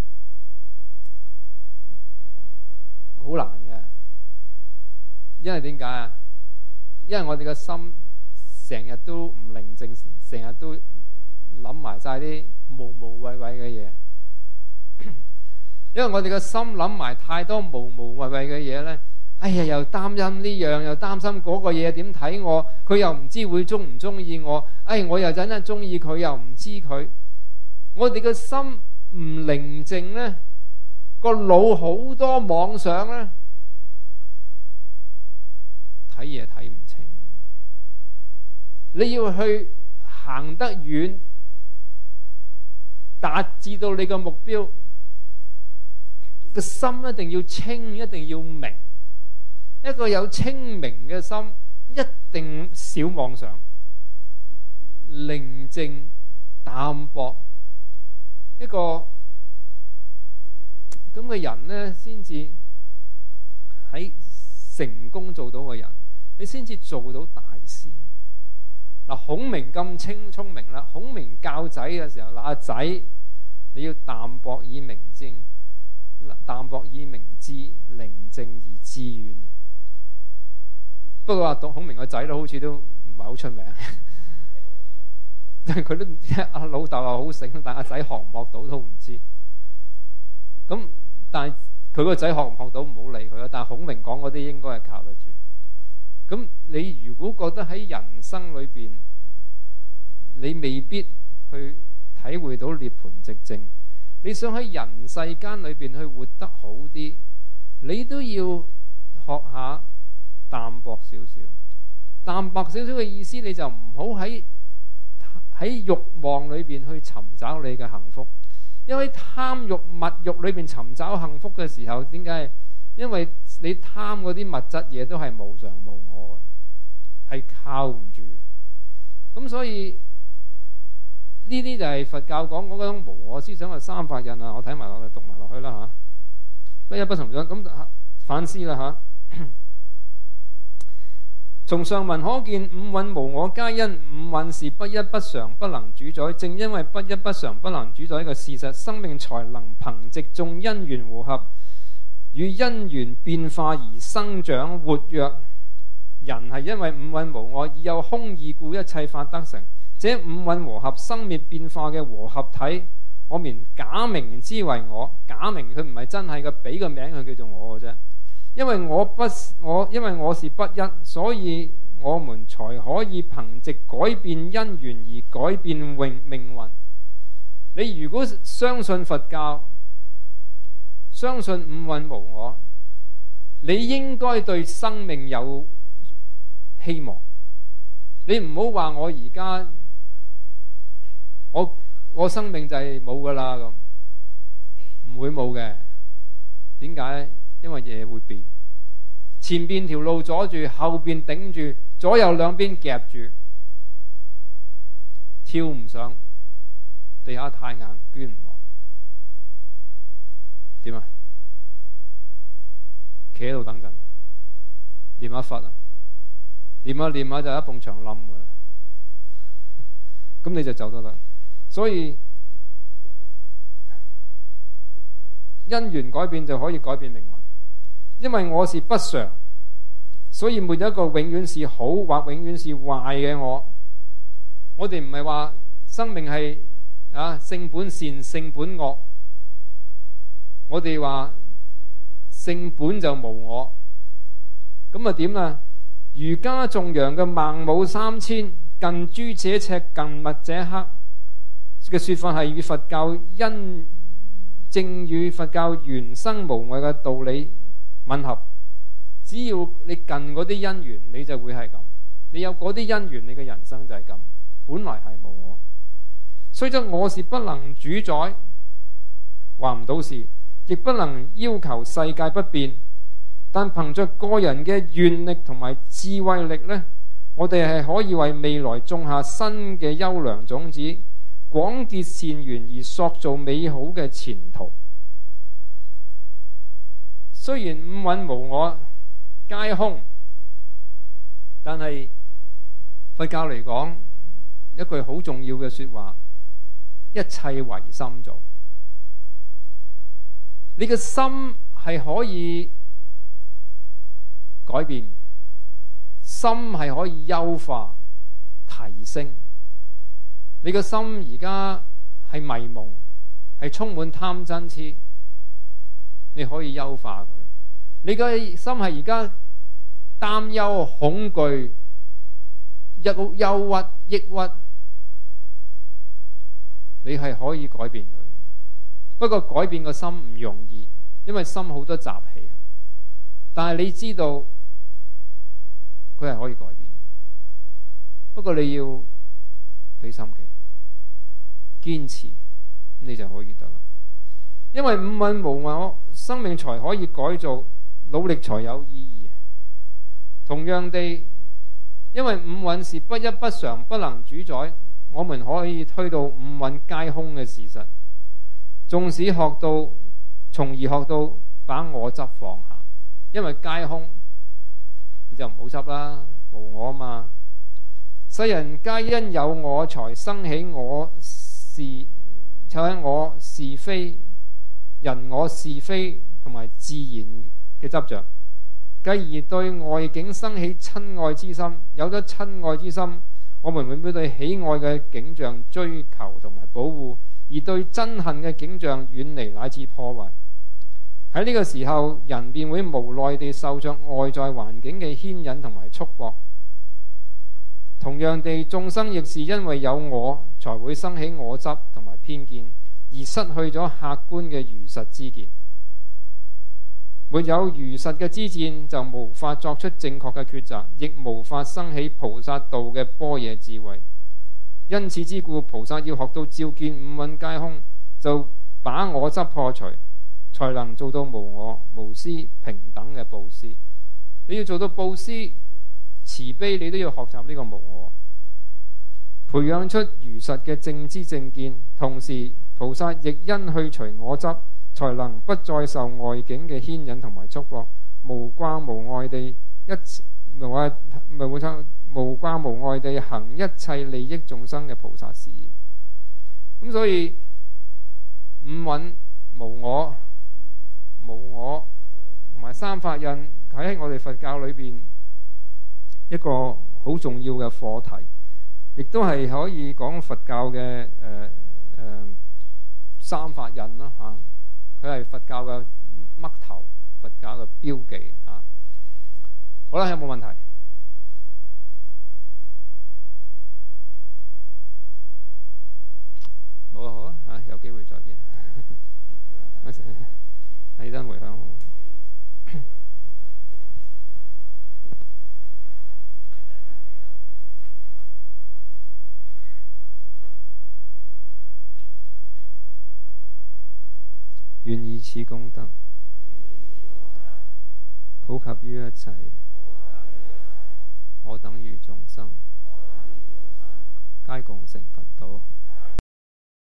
A: 好難嘅。因為點解啊？因為我哋嘅心成日都唔寧靜，成日都諗埋晒啲無無謂謂嘅嘢。因為我哋嘅心諗埋太多無無謂謂嘅嘢咧，哎呀，又擔心呢樣，又擔心嗰個嘢點睇我，佢又唔知會中唔中意我，哎，我又真係中意佢，又唔知佢。我哋嘅心唔寧靜咧，個腦好多妄想咧。睇嘢睇唔清，你要去行得遠，達至到你個目標，個心一定要清，一定要明。一個有清明嘅心，一定少妄想，寧靜淡泊。一個咁嘅人呢，先至喺成功做到嘅人。你先至做到大事。嗱，孔明咁清聰明啦，孔明教仔嘅時候，嗱，阿仔你要淡泊以明志，淡泊以明志，寧靜而致遠。不過話孔明個仔都好似都唔係好出名，但係佢都唔知阿老豆話好醒，但阿仔學唔學到都唔知。咁但係佢個仔學唔學到唔好理佢啦。但係孔明講嗰啲應該係靠得住。咁你如果覺得喺人生裏邊，你未必去體會到涅槃寂靜， 你想喺人世間裏邊去活得好啲，你都要學下淡薄少少。淡薄少少嘅意思，你就唔好喺喺慾望裏邊去尋找你嘅幸福。因為貪慾物慾裏邊尋找幸福嘅時候，點解？因為你貪嗰啲物質嘢都係無常無我嘅，係靠唔住。咁所以呢啲就係佛教講嗰種無我思想嘅三法印啊！我睇埋落去，讀埋落去啦嚇。不一不尋常，咁反思啦嚇。從上文可見，五蘊無我皆因五蘊是不一不常，不能主宰。正因為不一不常，不能主宰嘅事實，生命才能憑藉眾因緣和合與因緣變化而生長活躍。人係因為五蘊無我，而有空義故，一切法得成。這五蘊和合生滅變化嘅和合體，我們假名之為我。假名佢唔係真係嘅，俾個名佢叫做我嘅啫。因為我不我因為我是不一，所以我們才可以憑藉改變因緣而改變命命運。你如果相信佛教，相信五蘊無我，你應該對生命有希望。你唔好話我而家我我生命就係冇噶啦，咁唔會冇嘅。點解？因為嘢會變，前邊條路阻住，後邊頂住，左右兩邊夾住，跳唔上，地下太硬，捐唔落，點啊？企喺度等陣，念下佛啊，念下念下就一埲牆冧噶啦，咁你就走得啦。所以因緣改變就可以改變命運。因為我是不常，所以沒有一個永遠是好或永遠是壞嘅我。我哋唔係話生命係啊性本善性本惡，我哋話性本就無我。咁啊點啊？儒家頌揚嘅孟母三遷，近朱者赤，近墨者黑嘅說法係與佛教因正與佛教緣生無我嘅道理吻合。只要你近嗰啲因緣，你就會係咁。你有嗰啲因緣，你嘅人生就係咁。本來係無我，雖則我是不能主宰，話唔到事，亦不能要求世界不變。但憑着個人嘅願力同埋智慧力呢，我哋係可以為未來種下新嘅優良種子，廣結善緣而塑造美好嘅前途。雖然五蘊無我皆空，但係佛教嚟講一句好重要嘅說話，一切唯心造。你嘅心係可以改變，心係可以優化提升。你嘅心而家係迷蒙，係充滿貪嗔癡，你可以優化佢。你嘅心係而家擔憂恐懼憂憂鬱抑鬱，你係可以改變佢。不過改變個心唔容易，因為心好多雜氣。但係你知道佢係可以改變，不過你要俾心機堅持，你就可以得啦。因為五蘊無我，生命才可以改造，努力才有意義。同樣地，因為五蘊是不一不常，不能主宰，我們可以推到五蘊皆空嘅事實。縱使學到，從而學到把我執放下，因為皆空，你就唔好執啦，無我嘛。世人皆因有我才生起我是，就喺我是非、人我是非同埋自然嘅執着，繼而對外境生起親愛之心。有咗親愛之心，我們會唔會對喜愛嘅景象追求同埋保護，而對憎恨嘅景象遠離乃至破壞？喺呢個時候，人便會無奈地受着外在環境嘅牽引同埋束縛。同樣地，眾生亦是因為有我，才會生起我執同埋偏見， 而失去咗客觀嘅如實知見。沒有如實嘅知見，就無法作出正確嘅抉擇，亦無法生起菩薩道嘅般若智慧。因此之故，菩薩要學到照見五蘊皆空，就把我執破除，才能做到無我、無私、平等嘅布施。你要做到布施、慈悲，你都要學習呢個無我，培養出如實嘅正知正見。同時，菩薩亦因去除我執，才能不再受外境嘅牽引同埋束縛，無掛無礙地一無掛無掛無掛無礙地行一切利益眾生嘅菩薩事業。咁所以五蘊無我、無我同埋三法印喺我哋佛教裏邊一個好重要嘅課題，亦都係可以講佛教嘅誒誒三法印啦嚇。佢係佛教嘅嘜頭，佛教嘅標記嚇。好啦，有冇問題？冇啊，好啊嚇，有機會再見。多謝，起身回向。願以此功德普及於一切我等與眾生，皆共成佛道。